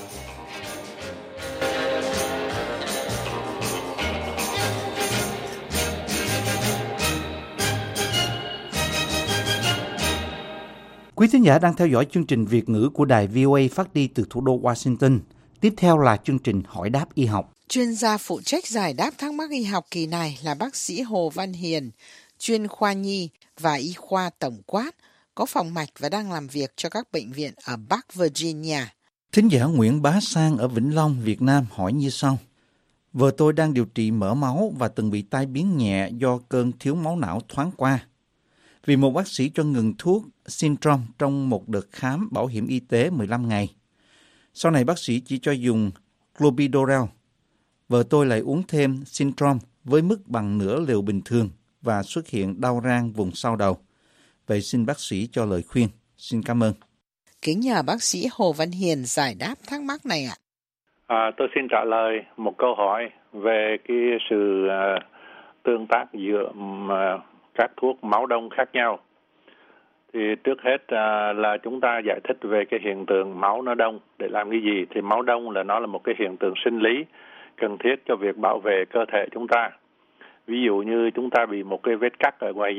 Quý thính giả đang theo dõi chương trình Việt ngữ của đài vê o a phát đi từ thủ đô Washington. Tiếp theo là chương trình Hỏi đáp y học. Chuyên gia phụ trách giải đáp thắc mắc y học kỳ này là bác sĩ Hồ Văn Hiền, chuyên khoa nhi và y khoa tổng quát, có phòng mạch và đang làm việc cho các bệnh viện ở Bắc Virginia. Thính giả Nguyễn Bá Sang ở Vĩnh Long, Việt Nam hỏi như sau. Vợ tôi đang điều trị mỡ máu và từng bị tai biến nhẹ do cơn thiếu máu não thoáng qua. Vì một bác sĩ cho ngừng thuốc Syndrome trong một đợt khám bảo hiểm y tế mười lăm ngày. Sau này bác sĩ chỉ cho dùng Clopidogrel. Vợ tôi lại uống thêm Syndrome với mức bằng nửa liều bình thường và xuất hiện đau rang vùng sau đầu. Vậy xin bác sĩ cho lời khuyên. Xin cảm ơn. Kính nhờ bác sĩ Hồ Văn Hiền giải đáp thắc mắc này ạ. À, tôi xin trả lời một câu hỏi về cái sự uh, tương tác giữa uh, các thuốc máu đông khác nhau. Thì trước hết uh, là chúng ta giải thích về cái hiện tượng máu nó đông để làm cái gì. Thì máu đông là nó là một cái hiện tượng sinh lý cần thiết cho việc bảo vệ cơ thể chúng ta. Ví dụ như chúng ta bị một cái vết cắt ở ngoài da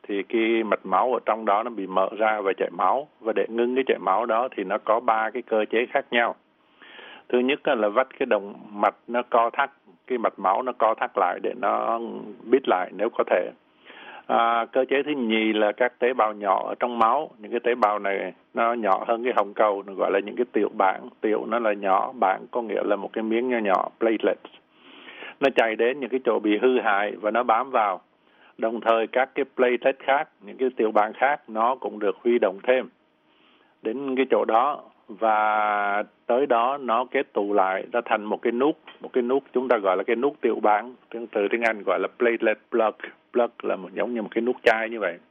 thì cái mạch máu ở trong đó nó bị mở ra và chảy máu, và để ngưng cái chảy máu đó thì nó có ba cái cơ chế khác nhau. Thứ nhất là vắt cái động mạch nó co thắt, cái mạch máu nó co thắt lại để nó bít lại nếu có thể. À, cơ chế thứ nhì là các tế bào nhỏ ở trong máu. Những cái tế bào này nó nhỏ hơn cái hồng cầu, nó gọi là những cái tiểu bảng. Tiểu nó là nhỏ, bảng có nghĩa là một cái miếng nhỏ nhỏ, platelets. Nó chạy đến những cái chỗ bị hư hại và nó bám vào. Đồng thời các cái platelet khác, những cái tiểu bảng khác, nó cũng được huy động thêm đến cái chỗ đó, và tới đó nó kết tụ lại, nó thành một cái nút, một cái nút chúng ta gọi là cái nút tiểu bảng, từ tiếng Anh gọi là platelet plug. Plug là một, giống như một cái nút chai như vậy.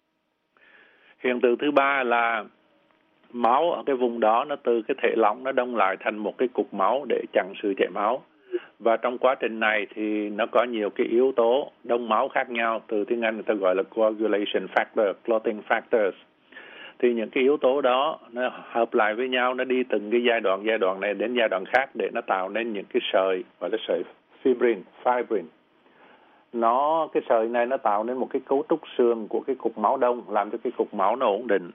Hiện tượng thứ ba là máu ở cái vùng đó nó từ cái thể lỏng nó đông lại thành một cái cục máu để chặn sự chảy máu. Và trong quá trình này thì nó có nhiều cái yếu tố đông máu khác nhau, từ tiếng Anh người ta gọi là coagulation factor, clotting factors. Thì những cái yếu tố đó nó hợp lại với nhau, nó đi từng cái giai đoạn, giai đoạn này đến giai đoạn khác để nó tạo nên những cái sợi, gọi là sợi fibrin, fibrin. Nó, cái sợi này nó tạo nên một cái cấu trúc xương của cái cục máu đông, làm cho cái cục máu nó ổn định.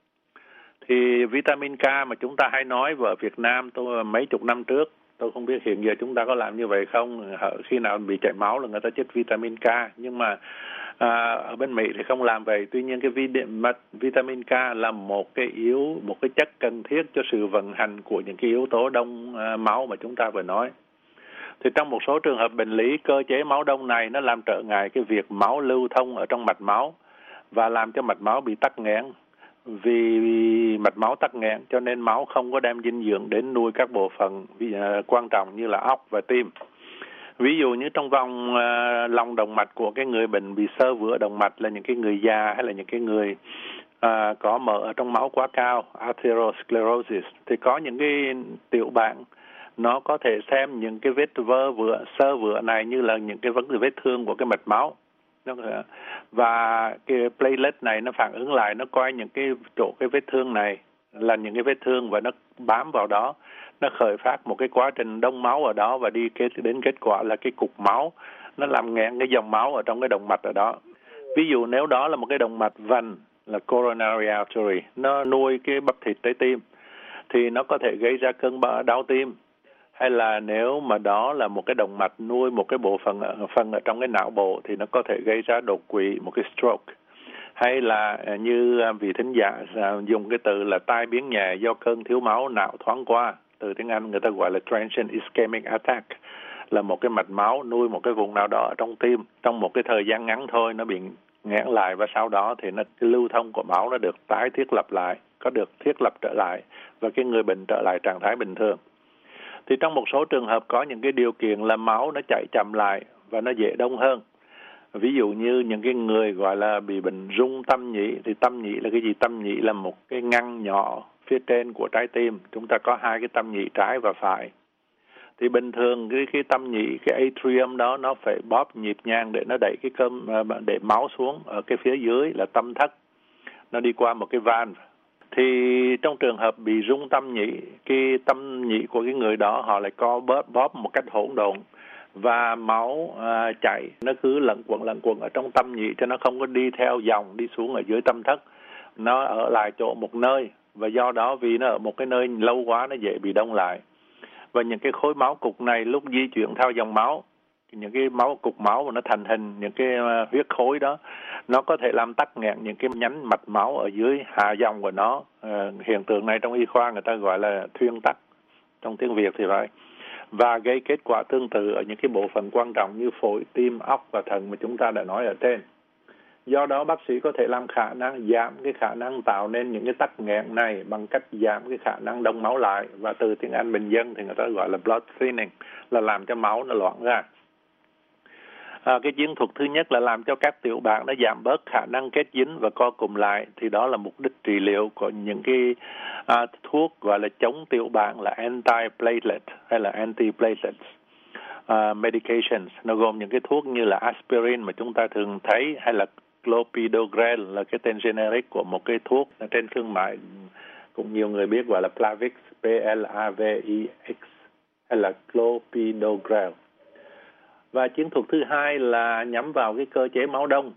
Thì vitamin K mà chúng ta hay nói ở Việt Nam tôi mấy chục năm trước, tôi không biết hiện giờ chúng ta có làm như vậy không, khi nào bị chảy máu là người ta chích vitamin K, nhưng mà à, ở bên Mỹ thì không làm vậy. Tuy nhiên cái vitamin K là một cái yếu, một cái chất cần thiết cho sự vận hành của những cái yếu tố đông à, máu mà chúng ta vừa nói. Thì trong một số trường hợp bệnh lý, cơ chế máu đông này nó làm trở ngại cái việc máu lưu thông ở trong mạch máu và làm cho mạch máu bị tắc nghẽn. Vì mạch máu tắc nghẽn cho nên máu không có đem dinh dưỡng đến nuôi các bộ phận uh, quan trọng như là óc và tim. Ví dụ như trong vòng uh, lòng động mạch của cái người bệnh bị xơ vữa động mạch, là những cái người già hay là những cái người uh, có mỡ ở trong máu quá cao, atherosclerosis, thì có những cái tiểu bảng nó có thể xem những cái vết vỡ vữa, xơ vữa này như là những cái vấn đề vết thương của cái mạch máu. Và cái platelet này nó phản ứng lại, nó coi những cái chỗ cái vết thương này là những cái vết thương và nó bám vào đó, nó khởi phát một cái quá trình đông máu ở đó và đi kết đến kết quả là cái cục máu nó làm nghẽn cái dòng máu ở trong cái động mạch ở đó. Ví dụ nếu đó là một cái động mạch vành là coronary artery, nó nuôi cái bắp thịt trái tim thì nó có thể gây ra cơn đau tim. Hay là nếu mà đó là một cái động mạch nuôi một cái bộ phận phần ở trong cái não bộ thì nó có thể gây ra đột quỵ, một cái stroke. Hay là như vị thính giả dùng cái từ là tai biến nhẹ do cơn thiếu máu não thoáng qua, từ tiếng Anh người ta gọi là transient ischemic attack, là một cái mạch máu nuôi một cái vùng nào đó ở trong tim, trong một cái thời gian ngắn thôi nó bị nghẽn lại, và sau đó thì nó, cái lưu thông của máu nó được tái thiết lập lại, có được thiết lập trở lại và cái người bệnh trở lại trạng thái bình thường. Thì trong một số trường hợp có những cái điều kiện là máu nó chạy chậm lại và nó dễ đông hơn. Ví dụ như những cái người gọi là bị bệnh rung tâm nhĩ, thì tâm nhĩ là cái gì? Tâm nhĩ là một cái ngăn nhỏ phía trên của trái tim. Chúng ta có hai cái tâm nhĩ trái và phải. Thì bình thường cái, cái tâm nhĩ, cái atrium đó nó phải bóp nhịp nhàng để nó đẩy cái cơm, để máu xuống ở cái phía dưới là tâm thất. Nó đi qua một cái van. Thì trong trường hợp bị rung tâm nhĩ, cái tâm nhĩ của cái người đó họ lại co bóp, bóp một cách hỗn độn và máu à, chảy nó cứ lẩn quẩn lẩn quẩn ở trong tâm nhĩ, cho nó không có đi theo dòng đi xuống ở dưới tâm thất, nó ở lại chỗ một nơi, và do đó vì nó ở một cái nơi lâu quá nó dễ bị đông lại. Và những cái khối máu cục này lúc di chuyển theo dòng máu, những cái máu cục máu mà nó thành hình những cái huyết khối đó, nó có thể làm tắc nghẽn những cái nhánh mạch máu ở dưới hạ dòng của nó. À, hiện tượng này trong y khoa người ta gọi là thuyên tắc, trong tiếng Việt thì vậy, và gây kết quả tương tự ở những cái bộ phận quan trọng như phổi, tim, óc và thận mà chúng ta đã nói ở trên. Do đó bác sĩ có thể làm khả năng giảm cái khả năng tạo nên những cái tắc nghẽn này bằng cách giảm cái khả năng đông máu lại, và từ tiếng Anh bình dân thì người ta gọi là blood thinning, là làm cho máu nó loãng ra. À, cái chiến thuật thứ nhất là làm cho các tiểu bảng nó giảm bớt khả năng kết dính và co cụm lại, thì đó là mục đích trị liệu của những cái à, thuốc gọi là chống tiểu bảng là anti-platelet hay là anti-platelet uh, medications. Nó gồm những cái thuốc như là aspirin mà chúng ta thường thấy, hay là clopidogrel là cái tên generic của một cái thuốc trên thương mại cũng nhiều người biết gọi là Plavix, P L A V I X, hay là clopidogrel. Và chiến thuật thứ hai là nhắm vào cái cơ chế máu đông.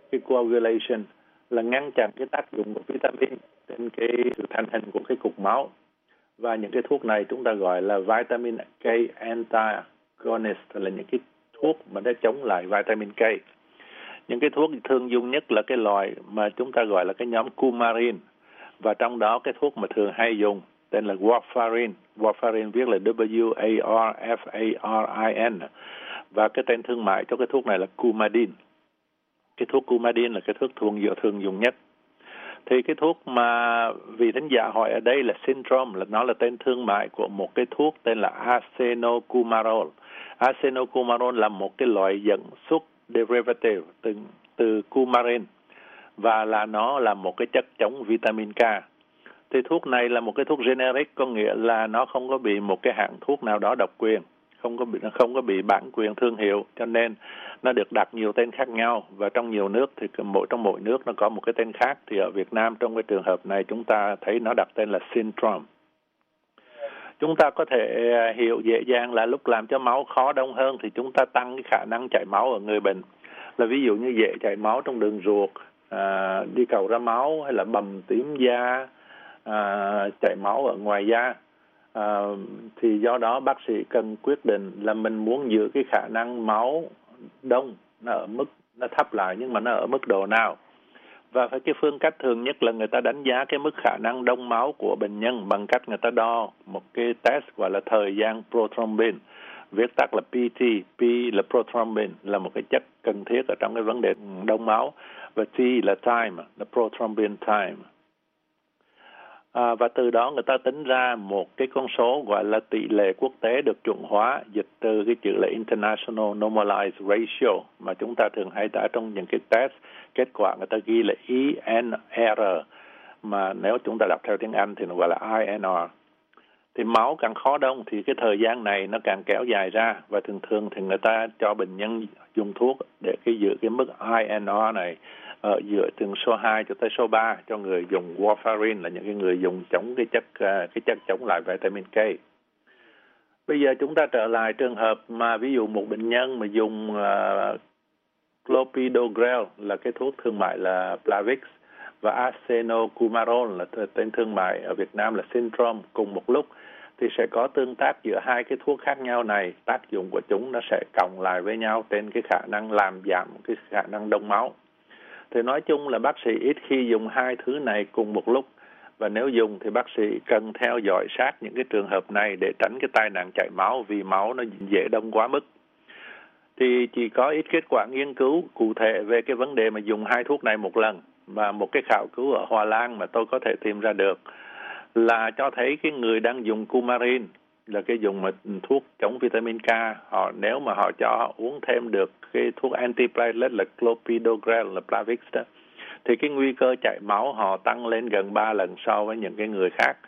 cái coagulation, là ngăn chặn cái tác dụng của vitamin trên cái sự thành hình của cái cục máu. Và những cái thuốc này chúng ta gọi là vitamin K antagonist, là những cái thuốc mà nó chống lại vitamin K. Những cái thuốc thường dùng nhất là cái loại mà chúng ta gọi là cái nhóm coumarin, và trong đó cái thuốc mà thường hay dùng tên là warfarin. Warfarin viết là W A R F A R I N, và cái tên thương mại cho cái thuốc này là Coumadin. Cái thuốc Coumadin là cái thuốc thường thường dùng nhất. Thì cái thuốc mà vị thính giả hỏi ở đây là Syndrome, là nó là tên thương mại của một cái thuốc tên là Acenocumarol. Acenocumarol là một cái loại dẫn xuất derivative từ, từ coumarin, và là nó là một cái chất chống vitamin K. Thì thuốc này là một cái thuốc generic, có nghĩa là nó không có bị một cái hãng thuốc nào đó độc quyền, không có bị không có bị bản quyền thương hiệu, cho nên nó được đặt nhiều tên khác nhau, và trong nhiều nước thì mỗi trong mỗi nước nó có một cái tên khác. Thì ở Việt Nam trong cái trường hợp này chúng ta thấy nó đặt tên là Syndrome. Chúng ta có thể hiểu dễ dàng là lúc làm cho máu khó đông hơn thì chúng ta tăng cái khả năng chảy máu ở người bệnh. Là ví dụ như dễ chảy máu trong đường ruột, à, đi cầu ra máu, hay là bầm tím da, à, chảy máu ở ngoài da. À, thì do đó bác sĩ cần quyết định là mình muốn giữ cái khả năng máu đông nó ở mức nó thấp lại, nhưng mà nó ở mức độ nào. Và cái phương cách thường nhất là người ta đánh giá cái mức khả năng đông máu của bệnh nhân bằng cách người ta đo một cái test gọi là thời gian prothrombin, viết tắt là P T. P là prothrombin, là một cái chất cần thiết ở trong cái vấn đề đông máu, và T là time, là prothrombin time. À, và từ đó người ta tính ra một cái con số gọi là tỷ lệ quốc tế được chuẩn hóa, dịch từ cái chữ là International Normalized Ratio, mà chúng ta thường hay đã trong những cái test, kết quả người ta ghi là E N R, mà nếu chúng ta đọc theo tiếng Anh thì nó gọi là I N R. Thì máu càng khó đông thì cái thời gian này nó càng kéo dài ra, và thường thường thì người ta cho bệnh nhân dùng thuốc để cái giữ cái mức I N R này ở giữa từ số hai cho tới số ba cho người dùng warfarin, là những cái người dùng chống cái chất cái chất chống lại vitamin K. Bây giờ chúng ta trở lại trường hợp mà ví dụ một bệnh nhân mà dùng uh, clopidogrel, là cái thuốc thương mại là Plavix, và Acenocumarol là tên thương mại ở Việt Nam là Syndrome cùng một lúc, thì sẽ có tương tác giữa hai cái thuốc khác nhau này. Tác dụng của chúng nó sẽ cộng lại với nhau trên cái khả năng làm giảm cái khả năng đông máu. Thì nói chung là bác sĩ ít khi dùng hai thứ này cùng một lúc, và nếu dùng thì bác sĩ cần theo dõi sát những cái trường hợp này để tránh cái tai nạn chảy máu vì máu nó dễ đông quá mức. Thì chỉ có ít kết quả nghiên cứu cụ thể về cái vấn đề mà dùng hai thuốc này một lần, và một cái khảo cứu ở Hoa Lan mà tôi có thể tìm ra được là cho thấy cái người đang dùng coumarin, là cái dùng mà thuốc chống vitamin K, họ nếu mà họ cho họ uống thêm được cái thuốc antiplatelet là clopidogrel, là Plavix đó, thì cái nguy cơ chảy máu họ tăng lên gần ba lần so với những cái người khác.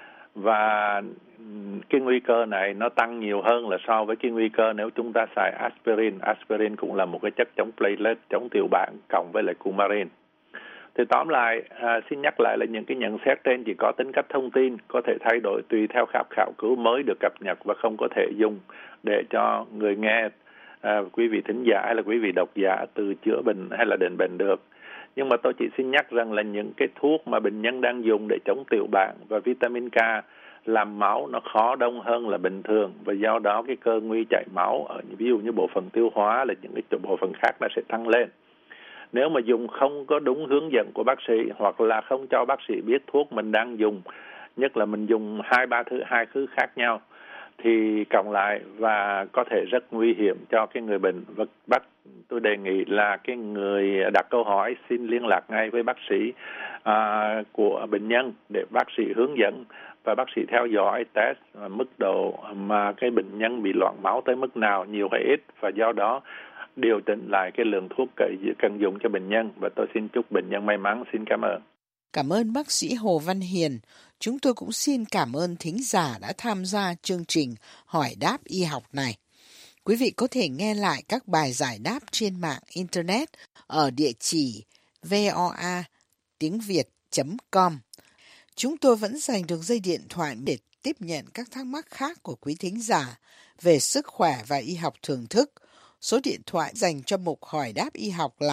Và cái nguy cơ này nó tăng nhiều hơn là so với cái nguy cơ nếu chúng ta xài aspirin. Aspirin cũng là một cái chất chống platelet, chống tiểu bảng cộng với lại coumarin. Thì tóm lại, à, xin nhắc lại là những cái nhận xét trên chỉ có tính cách thông tin, có thể thay đổi tùy theo khảo khảo cứu mới được cập nhật, và không có thể dùng để cho người nghe, à, quý vị thính giả hay là quý vị độc giả từ chữa bệnh hay là định bệnh được. Nhưng mà tôi chỉ xin nhắc rằng là những cái thuốc mà bệnh nhân đang dùng để chống tiểu bảng và vitamin K làm máu nó khó đông hơn là bình thường, và do đó cái cơ nguy chảy máu ở ví dụ như bộ phận tiêu hóa là những cái bộ phận khác nó sẽ tăng lên. Nếu mà dùng không có đúng hướng dẫn của bác sĩ, hoặc là không cho bác sĩ biết thuốc mình đang dùng, nhất là mình dùng hai ba thứ hai thứ khác nhau, thì cộng lại và có thể rất nguy hiểm cho cái người bệnh. Và bác tôi đề nghị là cái người đặt câu hỏi xin liên lạc ngay với bác sĩ à, của bệnh nhân để bác sĩ hướng dẫn, và bác sĩ theo dõi test mức độ mà cái bệnh nhân bị loãng máu tới mức nào, nhiều hay ít, và do đó điều chỉnh lại cái lượng thuốc cần dùng cho bệnh nhân. Và tôi xin chúc bệnh nhân may mắn. Xin cảm ơn. Cảm ơn bác sĩ Hồ Văn Hiền. Chúng tôi cũng xin cảm ơn thính giả đã tham gia chương trình Hỏi đáp y học này. Quý vị có thể nghe lại các bài giải đáp trên mạng Internet ở địa chỉ voa tiếng việt chấm com. Chúng tôi vẫn dành đường dây điện thoại để tiếp nhận các thắc mắc khác của quý thính giả về sức khỏe và y học thưởng thức. Số điện thoại dành cho mục Hỏi đáp y học là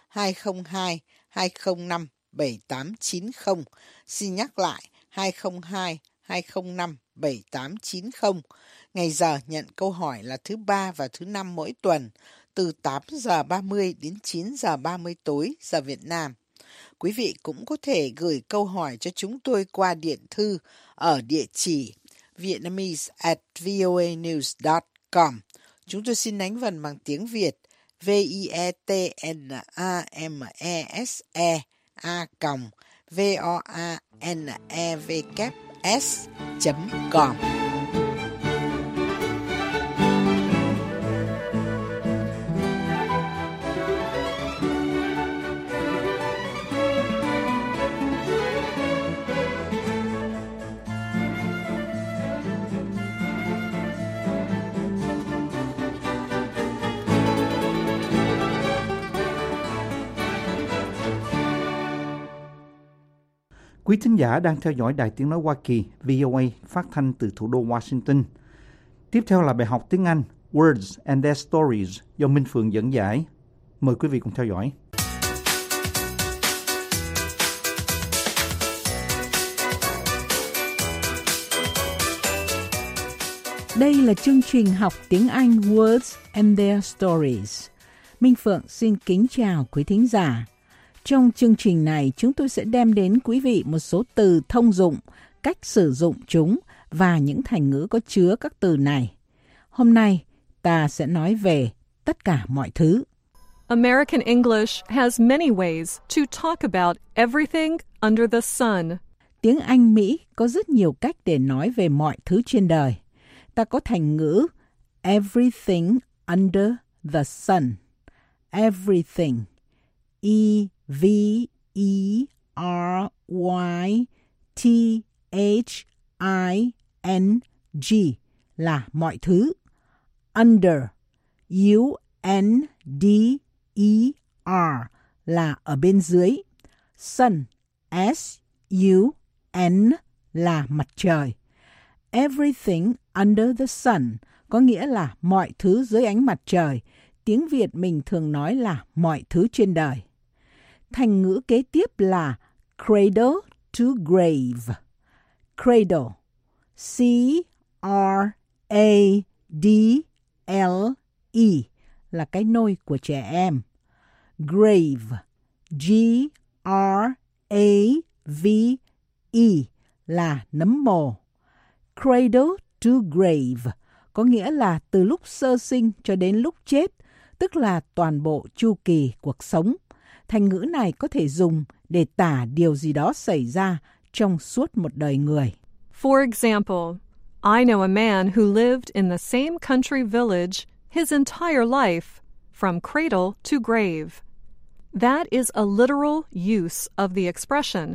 hai không hai hai không năm bảy tám chín không. Xin nhắc lại hai không hai hai không năm bảy tám chín không. Ngày giờ nhận câu hỏi là thứ ba và thứ năm mỗi tuần, từ tám giờ ba mươi đến chín giờ ba mươi tối giờ Việt Nam. Quý vị cũng có thể gửi câu hỏi cho chúng tôi qua điện thư ở địa chỉ vietnamese at voanews dot com. Chúng tôi xin đánh vần bằng tiếng Việt v i e t n a m e s e a v o a n e w s chấm com. Quý thính giả đang theo dõi Đài Tiếng Nói Hoa Kỳ V O A phát thanh từ thủ đô Washington. Tiếp theo là bài học tiếng Anh Words and Their Stories do Minh Phượng dẫn giải. Mời quý vị cùng theo dõi. Đây là chương trình học tiếng Anh Words and Their Stories. Minh Phượng xin kính chào quý thính giả. Trong chương trình này, chúng tôi sẽ đem đến quý vị một số từ thông dụng, cách sử dụng chúng và những thành ngữ có chứa các từ này. Hôm nay, ta sẽ nói về tất cả mọi thứ. American English has many ways to talk about everything under the sun. Tiếng Anh Mỹ có rất nhiều cách để nói về mọi thứ trên đời. Ta có thành ngữ everything under the sun. Everything. E V E R Y T H I N G là mọi thứ. Under, U N D E R là ở bên dưới. Sun, S U N là mặt trời. Everything under the sun có nghĩa là mọi thứ dưới ánh mặt trời. Tiếng Việt mình thường nói là mọi thứ trên đời. Thành ngữ kế tiếp là cradle to grave. Cradle, C R A D L E là cái nôi của trẻ em. Grave, G R A V E là nấm mồ. Cradle to grave có nghĩa là từ lúc sơ sinh cho đến lúc chết, tức là toàn bộ chu kỳ cuộc sống. Thành ngữ này có thể dùng để tả điều gì đó xảy ra trong suốt một đời người. For example, I know a man who lived in the same country village his entire life, from cradle to grave. That is a literal use of the expression.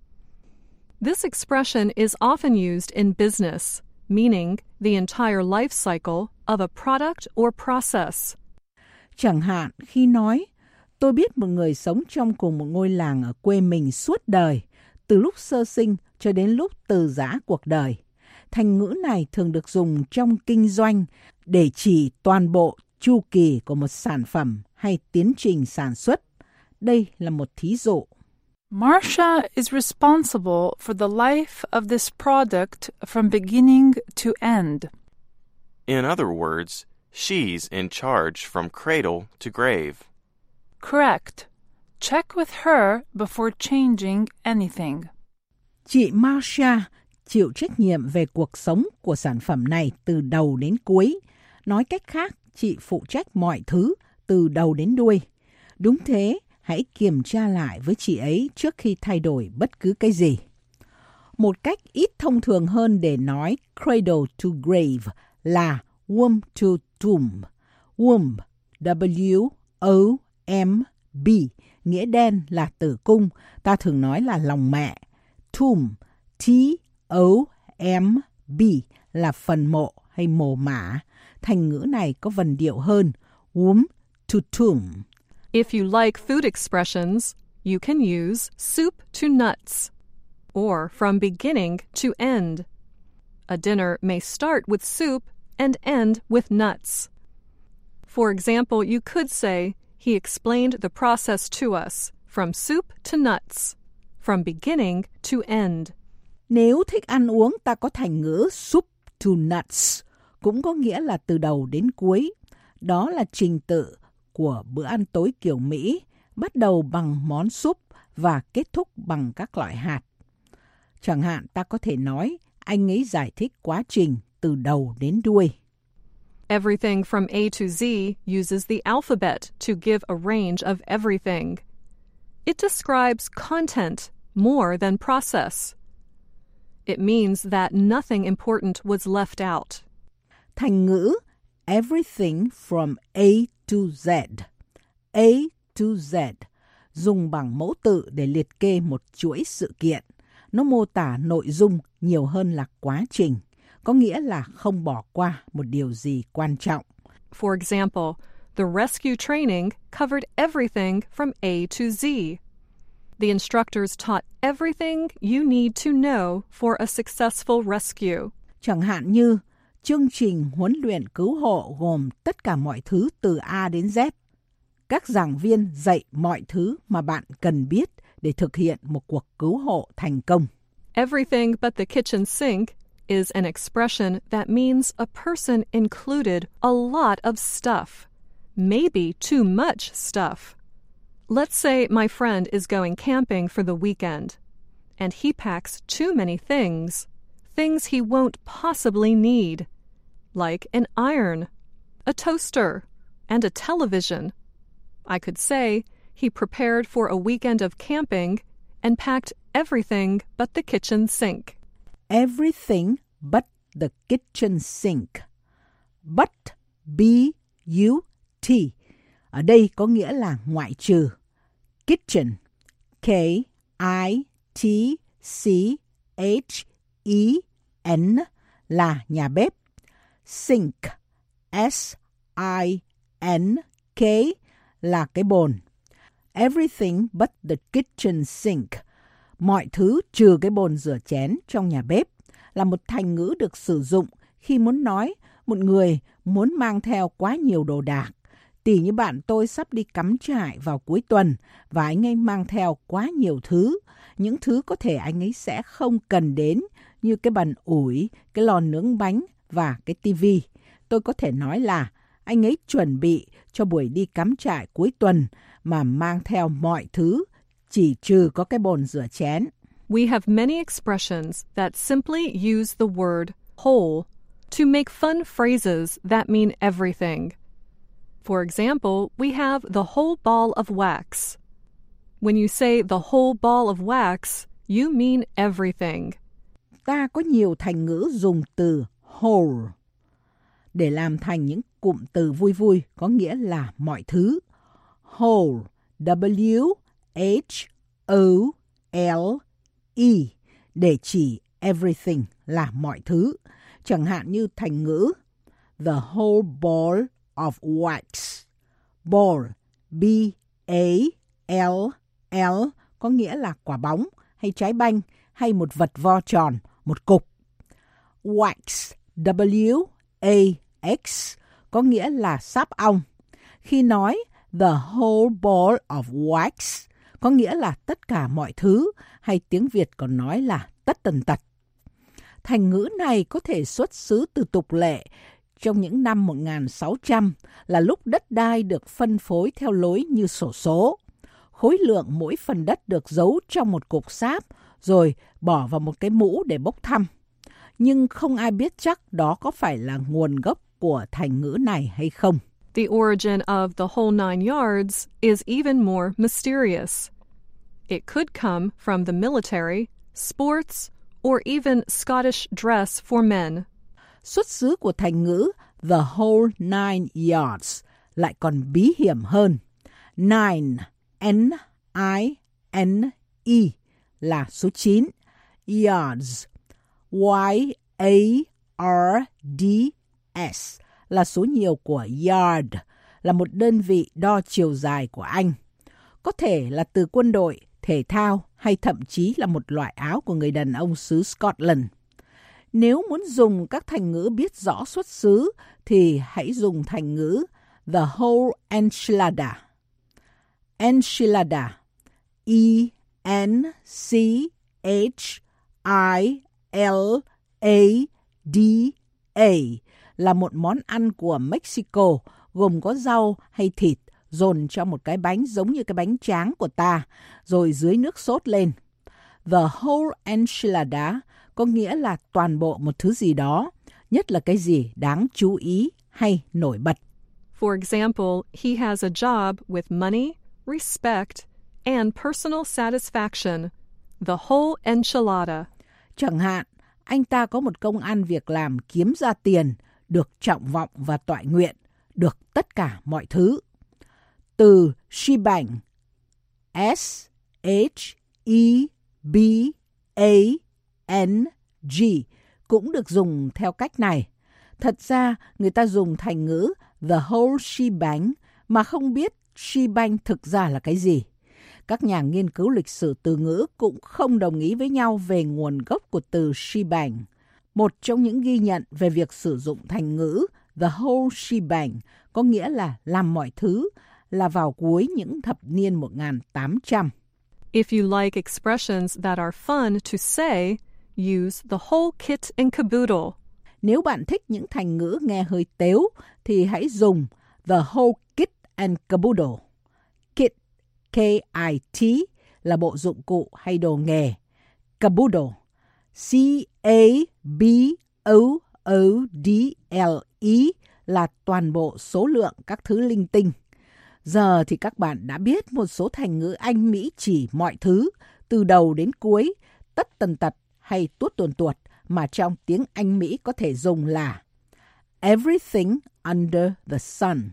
This expression is often used in business, meaning the entire life cycle of a product or process. Chẳng hạn khi nói, tôi biết một người sống trong cùng một ngôi làng ở quê mình suốt đời, từ lúc sơ sinh cho đến lúc từ giã cuộc đời. Thành ngữ này thường được dùng trong kinh doanh để chỉ toàn bộ chu kỳ của một sản phẩm hay tiến trình sản xuất. Đây là một thí dụ. Marcia is responsible for the life of this product from beginning to end. In other words, she's in charge from cradle to grave. Correct. Check with her before changing anything. Chị Marcia chịu trách nhiệm về cuộc sống của sản phẩm này từ đầu đến cuối. Nói cách khác, chị phụ trách mọi thứ từ đầu đến đuôi. Đúng thế, hãy kiểm tra lại với chị ấy trước khi thay đổi bất cứ cái gì. Một cách ít thông thường hơn để nói cradle to grave là womb to tomb. Womb, W O M B, nghĩa đen là tử cung, ta thường nói là lòng mẹ. Tomb, T O M B là phần mộ hay mồ mả. Thành ngữ này có vần điệu hơn, womb to tomb. If you like food expressions, you can use soup to nuts, or from beginning to end. A dinner may start with soup and end with nuts. For example, you could say, He explained the process to us, from soup to nuts, from beginning to end. Nếu thích ăn uống, ta có thành ngữ soup to nuts, cũng có nghĩa là từ đầu đến cuối. Đó là trình tự của bữa ăn tối kiểu Mỹ, bắt đầu bằng món súp và kết thúc bằng các loại hạt. Chẳng hạn ta có thể nói, anh ấy giải thích quá trình từ đầu đến đuôi. Everything from A to Z uses the alphabet to give a range of everything. It describes content more than process. It means that nothing important was left out. Thành ngữ everything from A to Z. A to Z dùng bằng mẫu tự để liệt kê một chuỗi sự kiện. Nó mô tả nội dung nhiều hơn là quá trình, có nghĩa là không bỏ qua một điều gì quan trọng. For example, the rescue training covered everything from A to Z. The instructors taught everything you need to know for a successful rescue. Chẳng hạn như chương trình huấn luyện cứu hộ gồm tất cả mọi thứ từ A đến Z. Các giảng viên dạy mọi thứ mà bạn cần biết để thực hiện một cuộc cứu hộ thành công. Everything but the kitchen sink is an expression that means a person included a lot of stuff, maybe too much stuff. Let's say my friend is going camping for the weekend, and he packs too many things, things he won't possibly need, like an iron, a toaster, and a television. I could say he prepared for a weekend of camping and packed everything but the kitchen sink. Everything but the kitchen sink. But, B U T. Ở đây có nghĩa là ngoại trừ. Kitchen, K I T C H E N là nhà bếp. Sink, S I N K là cái bồn. Everything but the kitchen sink. Mọi thứ trừ cái bồn rửa chén trong nhà bếp là một thành ngữ được sử dụng khi muốn nói một người muốn mang theo quá nhiều đồ đạc. Tỉ như bạn tôi sắp đi cắm trại vào cuối tuần và anh ấy mang theo quá nhiều thứ. Những thứ có thể anh ấy sẽ không cần đến như cái bàn ủi, cái lò nướng bánh và cái tivi. Tôi có thể nói là anh ấy chuẩn bị cho buổi đi cắm trại cuối tuần mà mang theo mọi thứ, chỉ trừ có cái bồn rửa chén. We have many expressions that simply use the word whole to make fun phrases that mean everything. For example, we have the whole ball of wax. When you say the whole ball of wax, you mean everything. Ta có nhiều thành ngữ dùng từ whole để làm thành những cụm từ vui vui có nghĩa là mọi thứ. Whole, W H O L E, để chỉ everything là mọi thứ. Chẳng hạn như thành ngữ the whole ball of wax. Ball, B A L L, có nghĩa là quả bóng hay trái banh hay một vật vo tròn, một cục. Wax, W A X, có nghĩa là sáp ong. Khi nói the whole ball of wax, có nghĩa là tất cả mọi thứ, hay tiếng Việt còn nói là tất tần tật. Thành ngữ này có thể xuất xứ từ tục lệ trong những năm một nghìn sáu trăm, là lúc đất đai được phân phối theo lối như xổ số. Khối lượng mỗi phần đất được giấu trong một cục sáp, rồi bỏ vào một cái mũ để bốc thăm. Nhưng không ai biết chắc đó có phải là nguồn gốc của thành ngữ này hay không. The origin of the whole nine yards is even more mysterious. It could come from the military, sports, or even Scottish dress for men. Xuất xứ của thành ngữ the whole nine yards lại còn bí hiểm hơn. Nine, N I N E, là số chín. Yards, Y A R D S, là số nhiều của yard, là một đơn vị đo chiều dài của Anh. Có thể là từ quân đội, thể thao hay thậm chí là một loại áo của người đàn ông xứ Scotland. Nếu muốn dùng các thành ngữ biết rõ xuất xứ thì hãy dùng thành ngữ the whole enchilada. enchilada, E N C H I L A D A, là một món ăn của Mexico, gồm có rau hay thịt dồn trong một cái bánh giống như cái bánh tráng của ta, rồi dưới nước sốt lên. The whole enchilada có nghĩa là toàn bộ một thứ gì đó, nhất là cái gì đáng chú ý hay nổi bật. For example, he has a job with money, respect, and personal satisfaction. The whole enchilada. Chẳng hạn, anh ta có một công ăn việc làm kiếm ra tiền, được trọng vọng và toại nguyện, được tất cả mọi thứ. Từ shebang, S H E B A N G, cũng được dùng theo cách này. Thật ra, người ta dùng thành ngữ the whole shebang mà không biết shebang thực ra là cái gì. Các nhà nghiên cứu lịch sử từ ngữ cũng không đồng ý với nhau về nguồn gốc của từ shebang. Một trong những ghi nhận về việc sử dụng thành ngữ the whole shebang có nghĩa là làm mọi thứ, là vào cuối những thập niên một nghìn tám trăm. If you like expressions that are fun to say, use the whole kit and caboodle. Nếu bạn thích những thành ngữ nghe hơi tếu, thì hãy dùng the whole kit and caboodle. Kit, K I T, là bộ dụng cụ hay đồ nghề. Caboodle, C A B O O D L E, là toàn bộ số lượng các thứ linh tinh. Giờ thì các bạn đã biết một số thành ngữ Anh Mỹ chỉ mọi thứ, từ đầu đến cuối, tất tần tật hay tuốt tuồn tuột, mà trong tiếng Anh Mỹ có thể dùng là everything under the sun,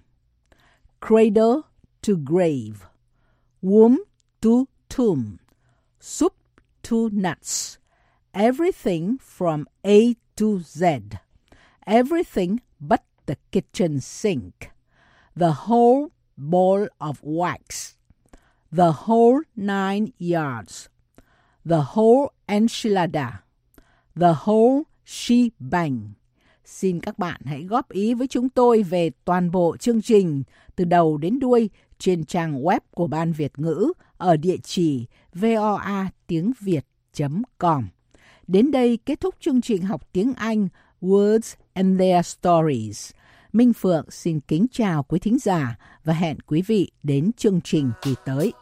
cradle to grave, womb to tomb, soup to nuts, everything from A to Z, everything but the kitchen sink, the whole ball of wax, the whole nine yards, the whole enchilada, the whole shebang. Xin các bạn hãy góp ý với chúng tôi về toàn bộ chương trình từ đầu đến đuôi trên trang web của Ban Việt ngữ ở địa chỉ voa tiếng việt chấm com. Đến đây kết thúc chương trình học tiếng Anh Words and Their Stories. Minh Phượng xin kính chào quý thính giả và hẹn quý vị đến chương trình kỳ tới.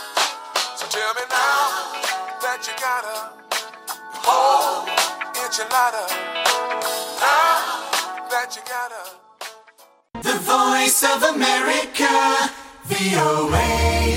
So tell me now that you got a whole enchilada. Now that you got a The Voice of America, V O A.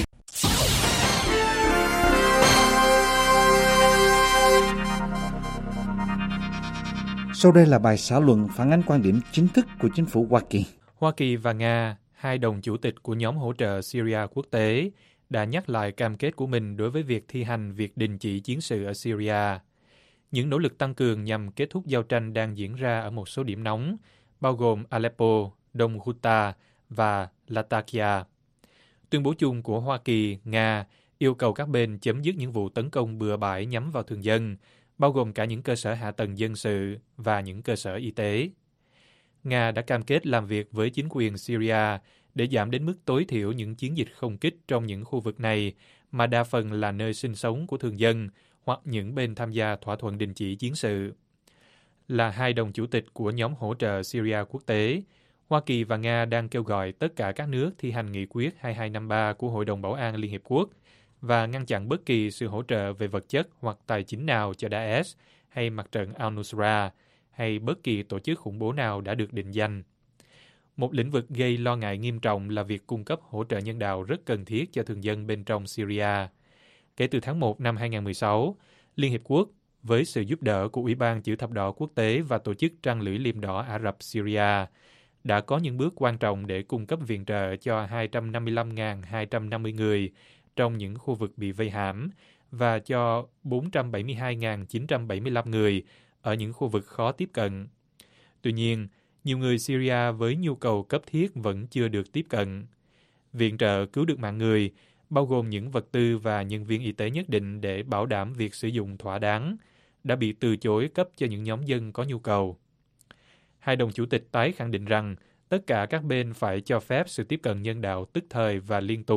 Sau đây là bài xã luận phản ánh quan điểm chính thức của chính phủ Hoa Kỳ. Hoa Kỳ và Nga, hai đồng chủ tịch của nhóm hỗ trợ Syria quốc tế, đã nhắc lại cam kết của mình đối với việc thi hành việc đình chỉ chiến sự ở Syria. Những nỗ lực tăng cường nhằm kết thúc giao tranh đang diễn ra ở một số điểm nóng, bao gồm Aleppo, Đông Ghouta và Latakia. Tuyên bố chung của Hoa Kỳ, Nga yêu cầu các bên chấm dứt những vụ tấn công bừa bãi nhắm vào thường dân, bao gồm cả những cơ sở hạ tầng dân sự và những cơ sở y tế. Nga đã cam kết làm việc với chính quyền Syria để giảm đến mức tối thiểu những chiến dịch không kích trong những khu vực này, mà đa phần là nơi sinh sống của thường dân hoặc những bên tham gia thỏa thuận đình chỉ chiến sự. Là hai đồng chủ tịch của nhóm hỗ trợ Syria quốc tế, Hoa Kỳ và Nga đang kêu gọi tất cả các nước thi hành nghị quyết hai hai năm ba của Hội đồng Bảo an Liên Hiệp Quốc và ngăn chặn bất kỳ sự hỗ trợ về vật chất hoặc tài chính nào cho Daesh hay mặt trận al-Nusra hay bất kỳ tổ chức khủng bố nào đã được định danh. Một lĩnh vực gây lo ngại nghiêm trọng là việc cung cấp hỗ trợ nhân đạo rất cần thiết cho thường dân bên trong Syria. Kể từ tháng một năm hai nghìn không trăm mười sáu, Liên Hiệp Quốc, với sự giúp đỡ của Ủy ban Chữ thập đỏ quốc tế và Tổ chức Trăng lưỡi liềm đỏ Ả Rập Syria, đã có những bước quan trọng để cung cấp viện trợ cho hai trăm năm mươi lăm nghìn hai trăm năm mươi người trong những khu vực bị vây hãm và cho bốn trăm bảy mươi hai nghìn chín trăm bảy mươi lăm người ở những khu vực khó tiếp cận. Tuy nhiên, nhiều người Syria với nhu cầu cấp thiết vẫn chưa được tiếp cận. Viện trợ cứu được mạng người, bao gồm những vật tư và nhân viên y tế nhất định để bảo đảm việc sử dụng thỏa đáng, đã bị từ chối cấp cho những nhóm dân có nhu cầu. Hai đồng chủ tịch tái khẳng định rằng tất cả các bên phải cho phép sự tiếp cận nhân đạo tức thời và liên tục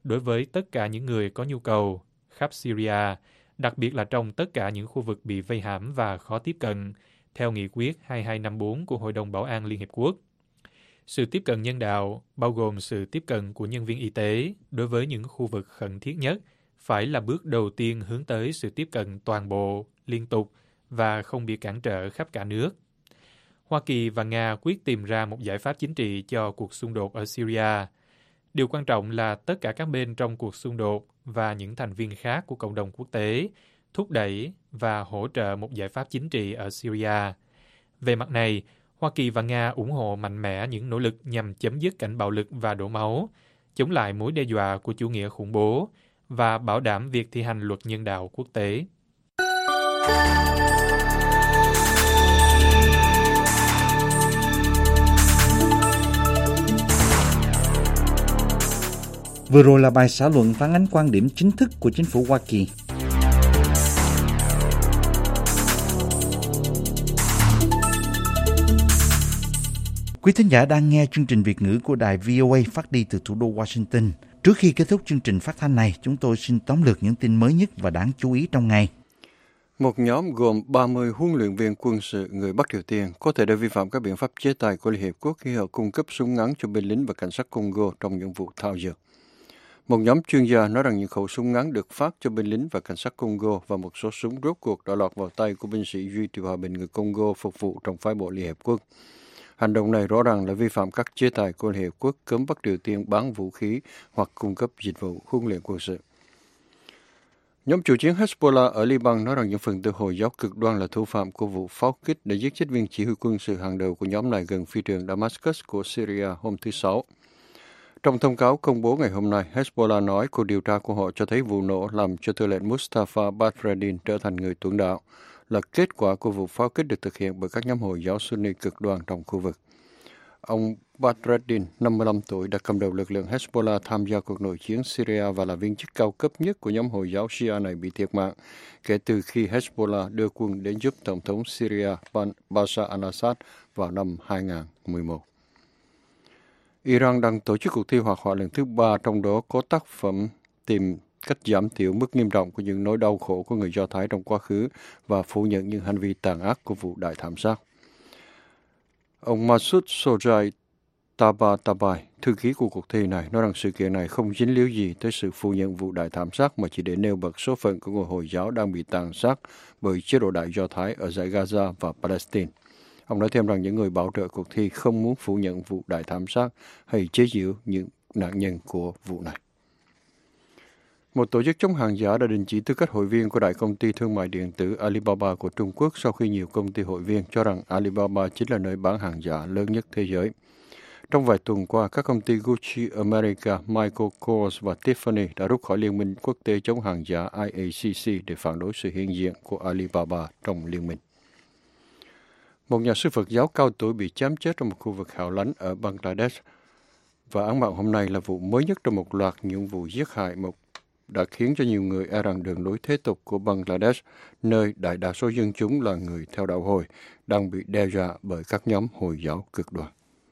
đối với tất cả những người có nhu cầu khắp Syria, đặc biệt là trong tất cả những khu vực bị vây hãm và khó tiếp cận, theo nghị quyết hai hai năm bốn của Hội đồng Bảo an Liên Hiệp Quốc. Sự tiếp cận nhân đạo, bao gồm sự tiếp cận của nhân viên y tế đối với những khu vực khẩn thiết nhất, phải là bước đầu tiên hướng tới sự tiếp cận toàn bộ, liên tục và không bị cản trở khắp cả nước. Hoa Kỳ và Nga quyết tìm ra một giải pháp chính trị cho cuộc xung đột ở Syria. Điều quan trọng là tất cả các bên trong cuộc xung đột và những thành viên khác của cộng đồng quốc tế thúc đẩy và hỗ trợ một giải pháp chính trị ở Syria. Về mặt này, Hoa Kỳ và Nga ủng hộ mạnh mẽ những nỗ lực nhằm chấm dứt cảnh bạo lực và đổ máu, chống lại mối đe dọa của chủ nghĩa khủng bố và bảo đảm việc thi hành luật nhân đạo quốc tế. Vừa rồi là bài xã luận phản ánh quan điểm chính thức của chính phủ Hoa Kỳ. Quý thính giả đang nghe chương trình Việt ngữ của đài vê o a phát đi từ thủ đô Washington. Trước khi kết thúc chương trình phát thanh này, chúng tôi xin tóm lược những tin mới nhất và đáng chú ý trong ngày. Một nhóm gồm ba mươi huấn luyện viên quân sự người Bắc Triều Tiên có thể đã vi phạm các biện pháp chế tài của Liên Hiệp Quốc khi họ cung cấp súng ngắn cho binh lính và cảnh sát Congo trong những vụ thao dượt. Một nhóm chuyên gia nói rằng những khẩu súng ngắn được phát cho binh lính và cảnh sát Congo và một số súng rốt cuộc đã lọt vào tay của binh sĩ duy trì hòa bình người Congo phục vụ trong phái bộ Liên Hiệp Quốc. Hành động này rõ ràng là vi phạm các chế tài của Liên Hiệp Quốc cấm Bắc Triều Tiên bán vũ khí hoặc cung cấp dịch vụ huấn luyện quân sự. Nhóm chủ chiến Hezbollah ở Liban nói rằng những phần tử Hồi giáo cực đoan là thủ phạm của vụ pháo kích để giết chết viên chỉ huy quân sự hàng đầu của nhóm này gần phi trường Damascus của Syria hôm thứ Sáu. Trong thông cáo công bố ngày hôm nay, Hezbollah nói cuộc điều tra của họ cho thấy vụ nổ làm cho tư lệnh Mustafa Badreddin trở thành người tuẫn đạo là kết quả của vụ pháo kích được thực hiện bởi các nhóm Hồi giáo Sunni cực đoan trong khu vực. Ông Badreddin, năm mươi lăm tuổi, đã cầm đầu lực lượng Hezbollah tham gia cuộc nội chiến Syria và là viên chức cao cấp nhất của nhóm Hồi giáo Shia này bị thiệt mạng kể từ khi Hezbollah đưa quân đến giúp Tổng thống Syria Bashar al-Assad vào năm hai không một một. Iran đang tổ chức cuộc thi hoạt họa lần thứ ba, trong đó có tác phẩm tìm cách giảm thiểu mức nghiêm trọng của những nỗi đau khổ của người Do Thái trong quá khứ và phủ nhận những hành vi tàn ác của vụ đại thảm sát. Ông Masoud Sojai Tabatabai, thư ký của cuộc thi này, nói rằng sự kiện này không dính líu gì tới sự phủ nhận vụ đại thảm sát mà chỉ để nêu bật số phận của người Hồi giáo đang bị tàn sát bởi chế độ Đại Do Thái ở dải Gaza và Palestine. Ông nói thêm rằng những người bảo trợ cuộc thi không muốn phủ nhận vụ đại thảm sát hay chế giễu những nạn nhân của vụ này. Một tổ chức chống hàng giả đã đình chỉ tư cách hội viên của đại công ty thương mại điện tử Alibaba của Trung Quốc sau khi nhiều công ty hội viên cho rằng Alibaba chính là nơi bán hàng giả lớn nhất thế giới. Trong vài tuần qua, các công ty Gucci America, Michael Kors và Tiffany đã rút khỏi Liên minh quốc tế chống hàng giả I A C C để phản đối sự hiện diện của Alibaba trong liên minh. Một nhà sư Phật giáo cao tuổi bị chém chết trong một khu vực hẻo lánh ở Bangladesh. Và án mạng hôm nay là vụ mới nhất trong một loạt những vụ giết hại một đã khiến cho nhiều người e rằng đường lối thế tục của Bangladesh, nơi đại đa số dân chúng là người theo đạo Hồi, đang bị đe dọa bởi các nhóm Hồi giáo cực đoan.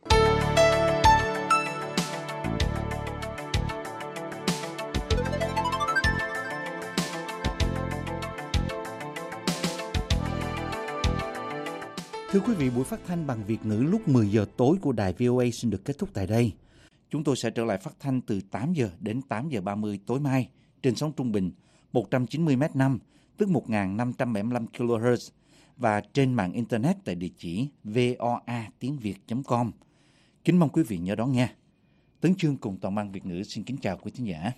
Thưa quý vị, buổi phát thanh bằng Việt ngữ lúc mười giờ tối của đài vê o a xin được kết thúc tại đây. Chúng tôi sẽ trở lại phát thanh từ tám giờ đến tám giờ ba mươi tối mai trên sóng trung bình một trăm chín mươi mét năm, tức một nghìn năm trăm bảy mươi lăm ki lô héc và trên mạng Internet tại địa chỉ voa tiếng việt chấm com. Kính mong quý vị nhớ đón nghe. Tấn Chương cùng toàn ban Việt ngữ xin kính chào quý thính giả.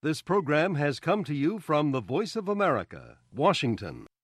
This program has come to you from the Voice of America, Washington.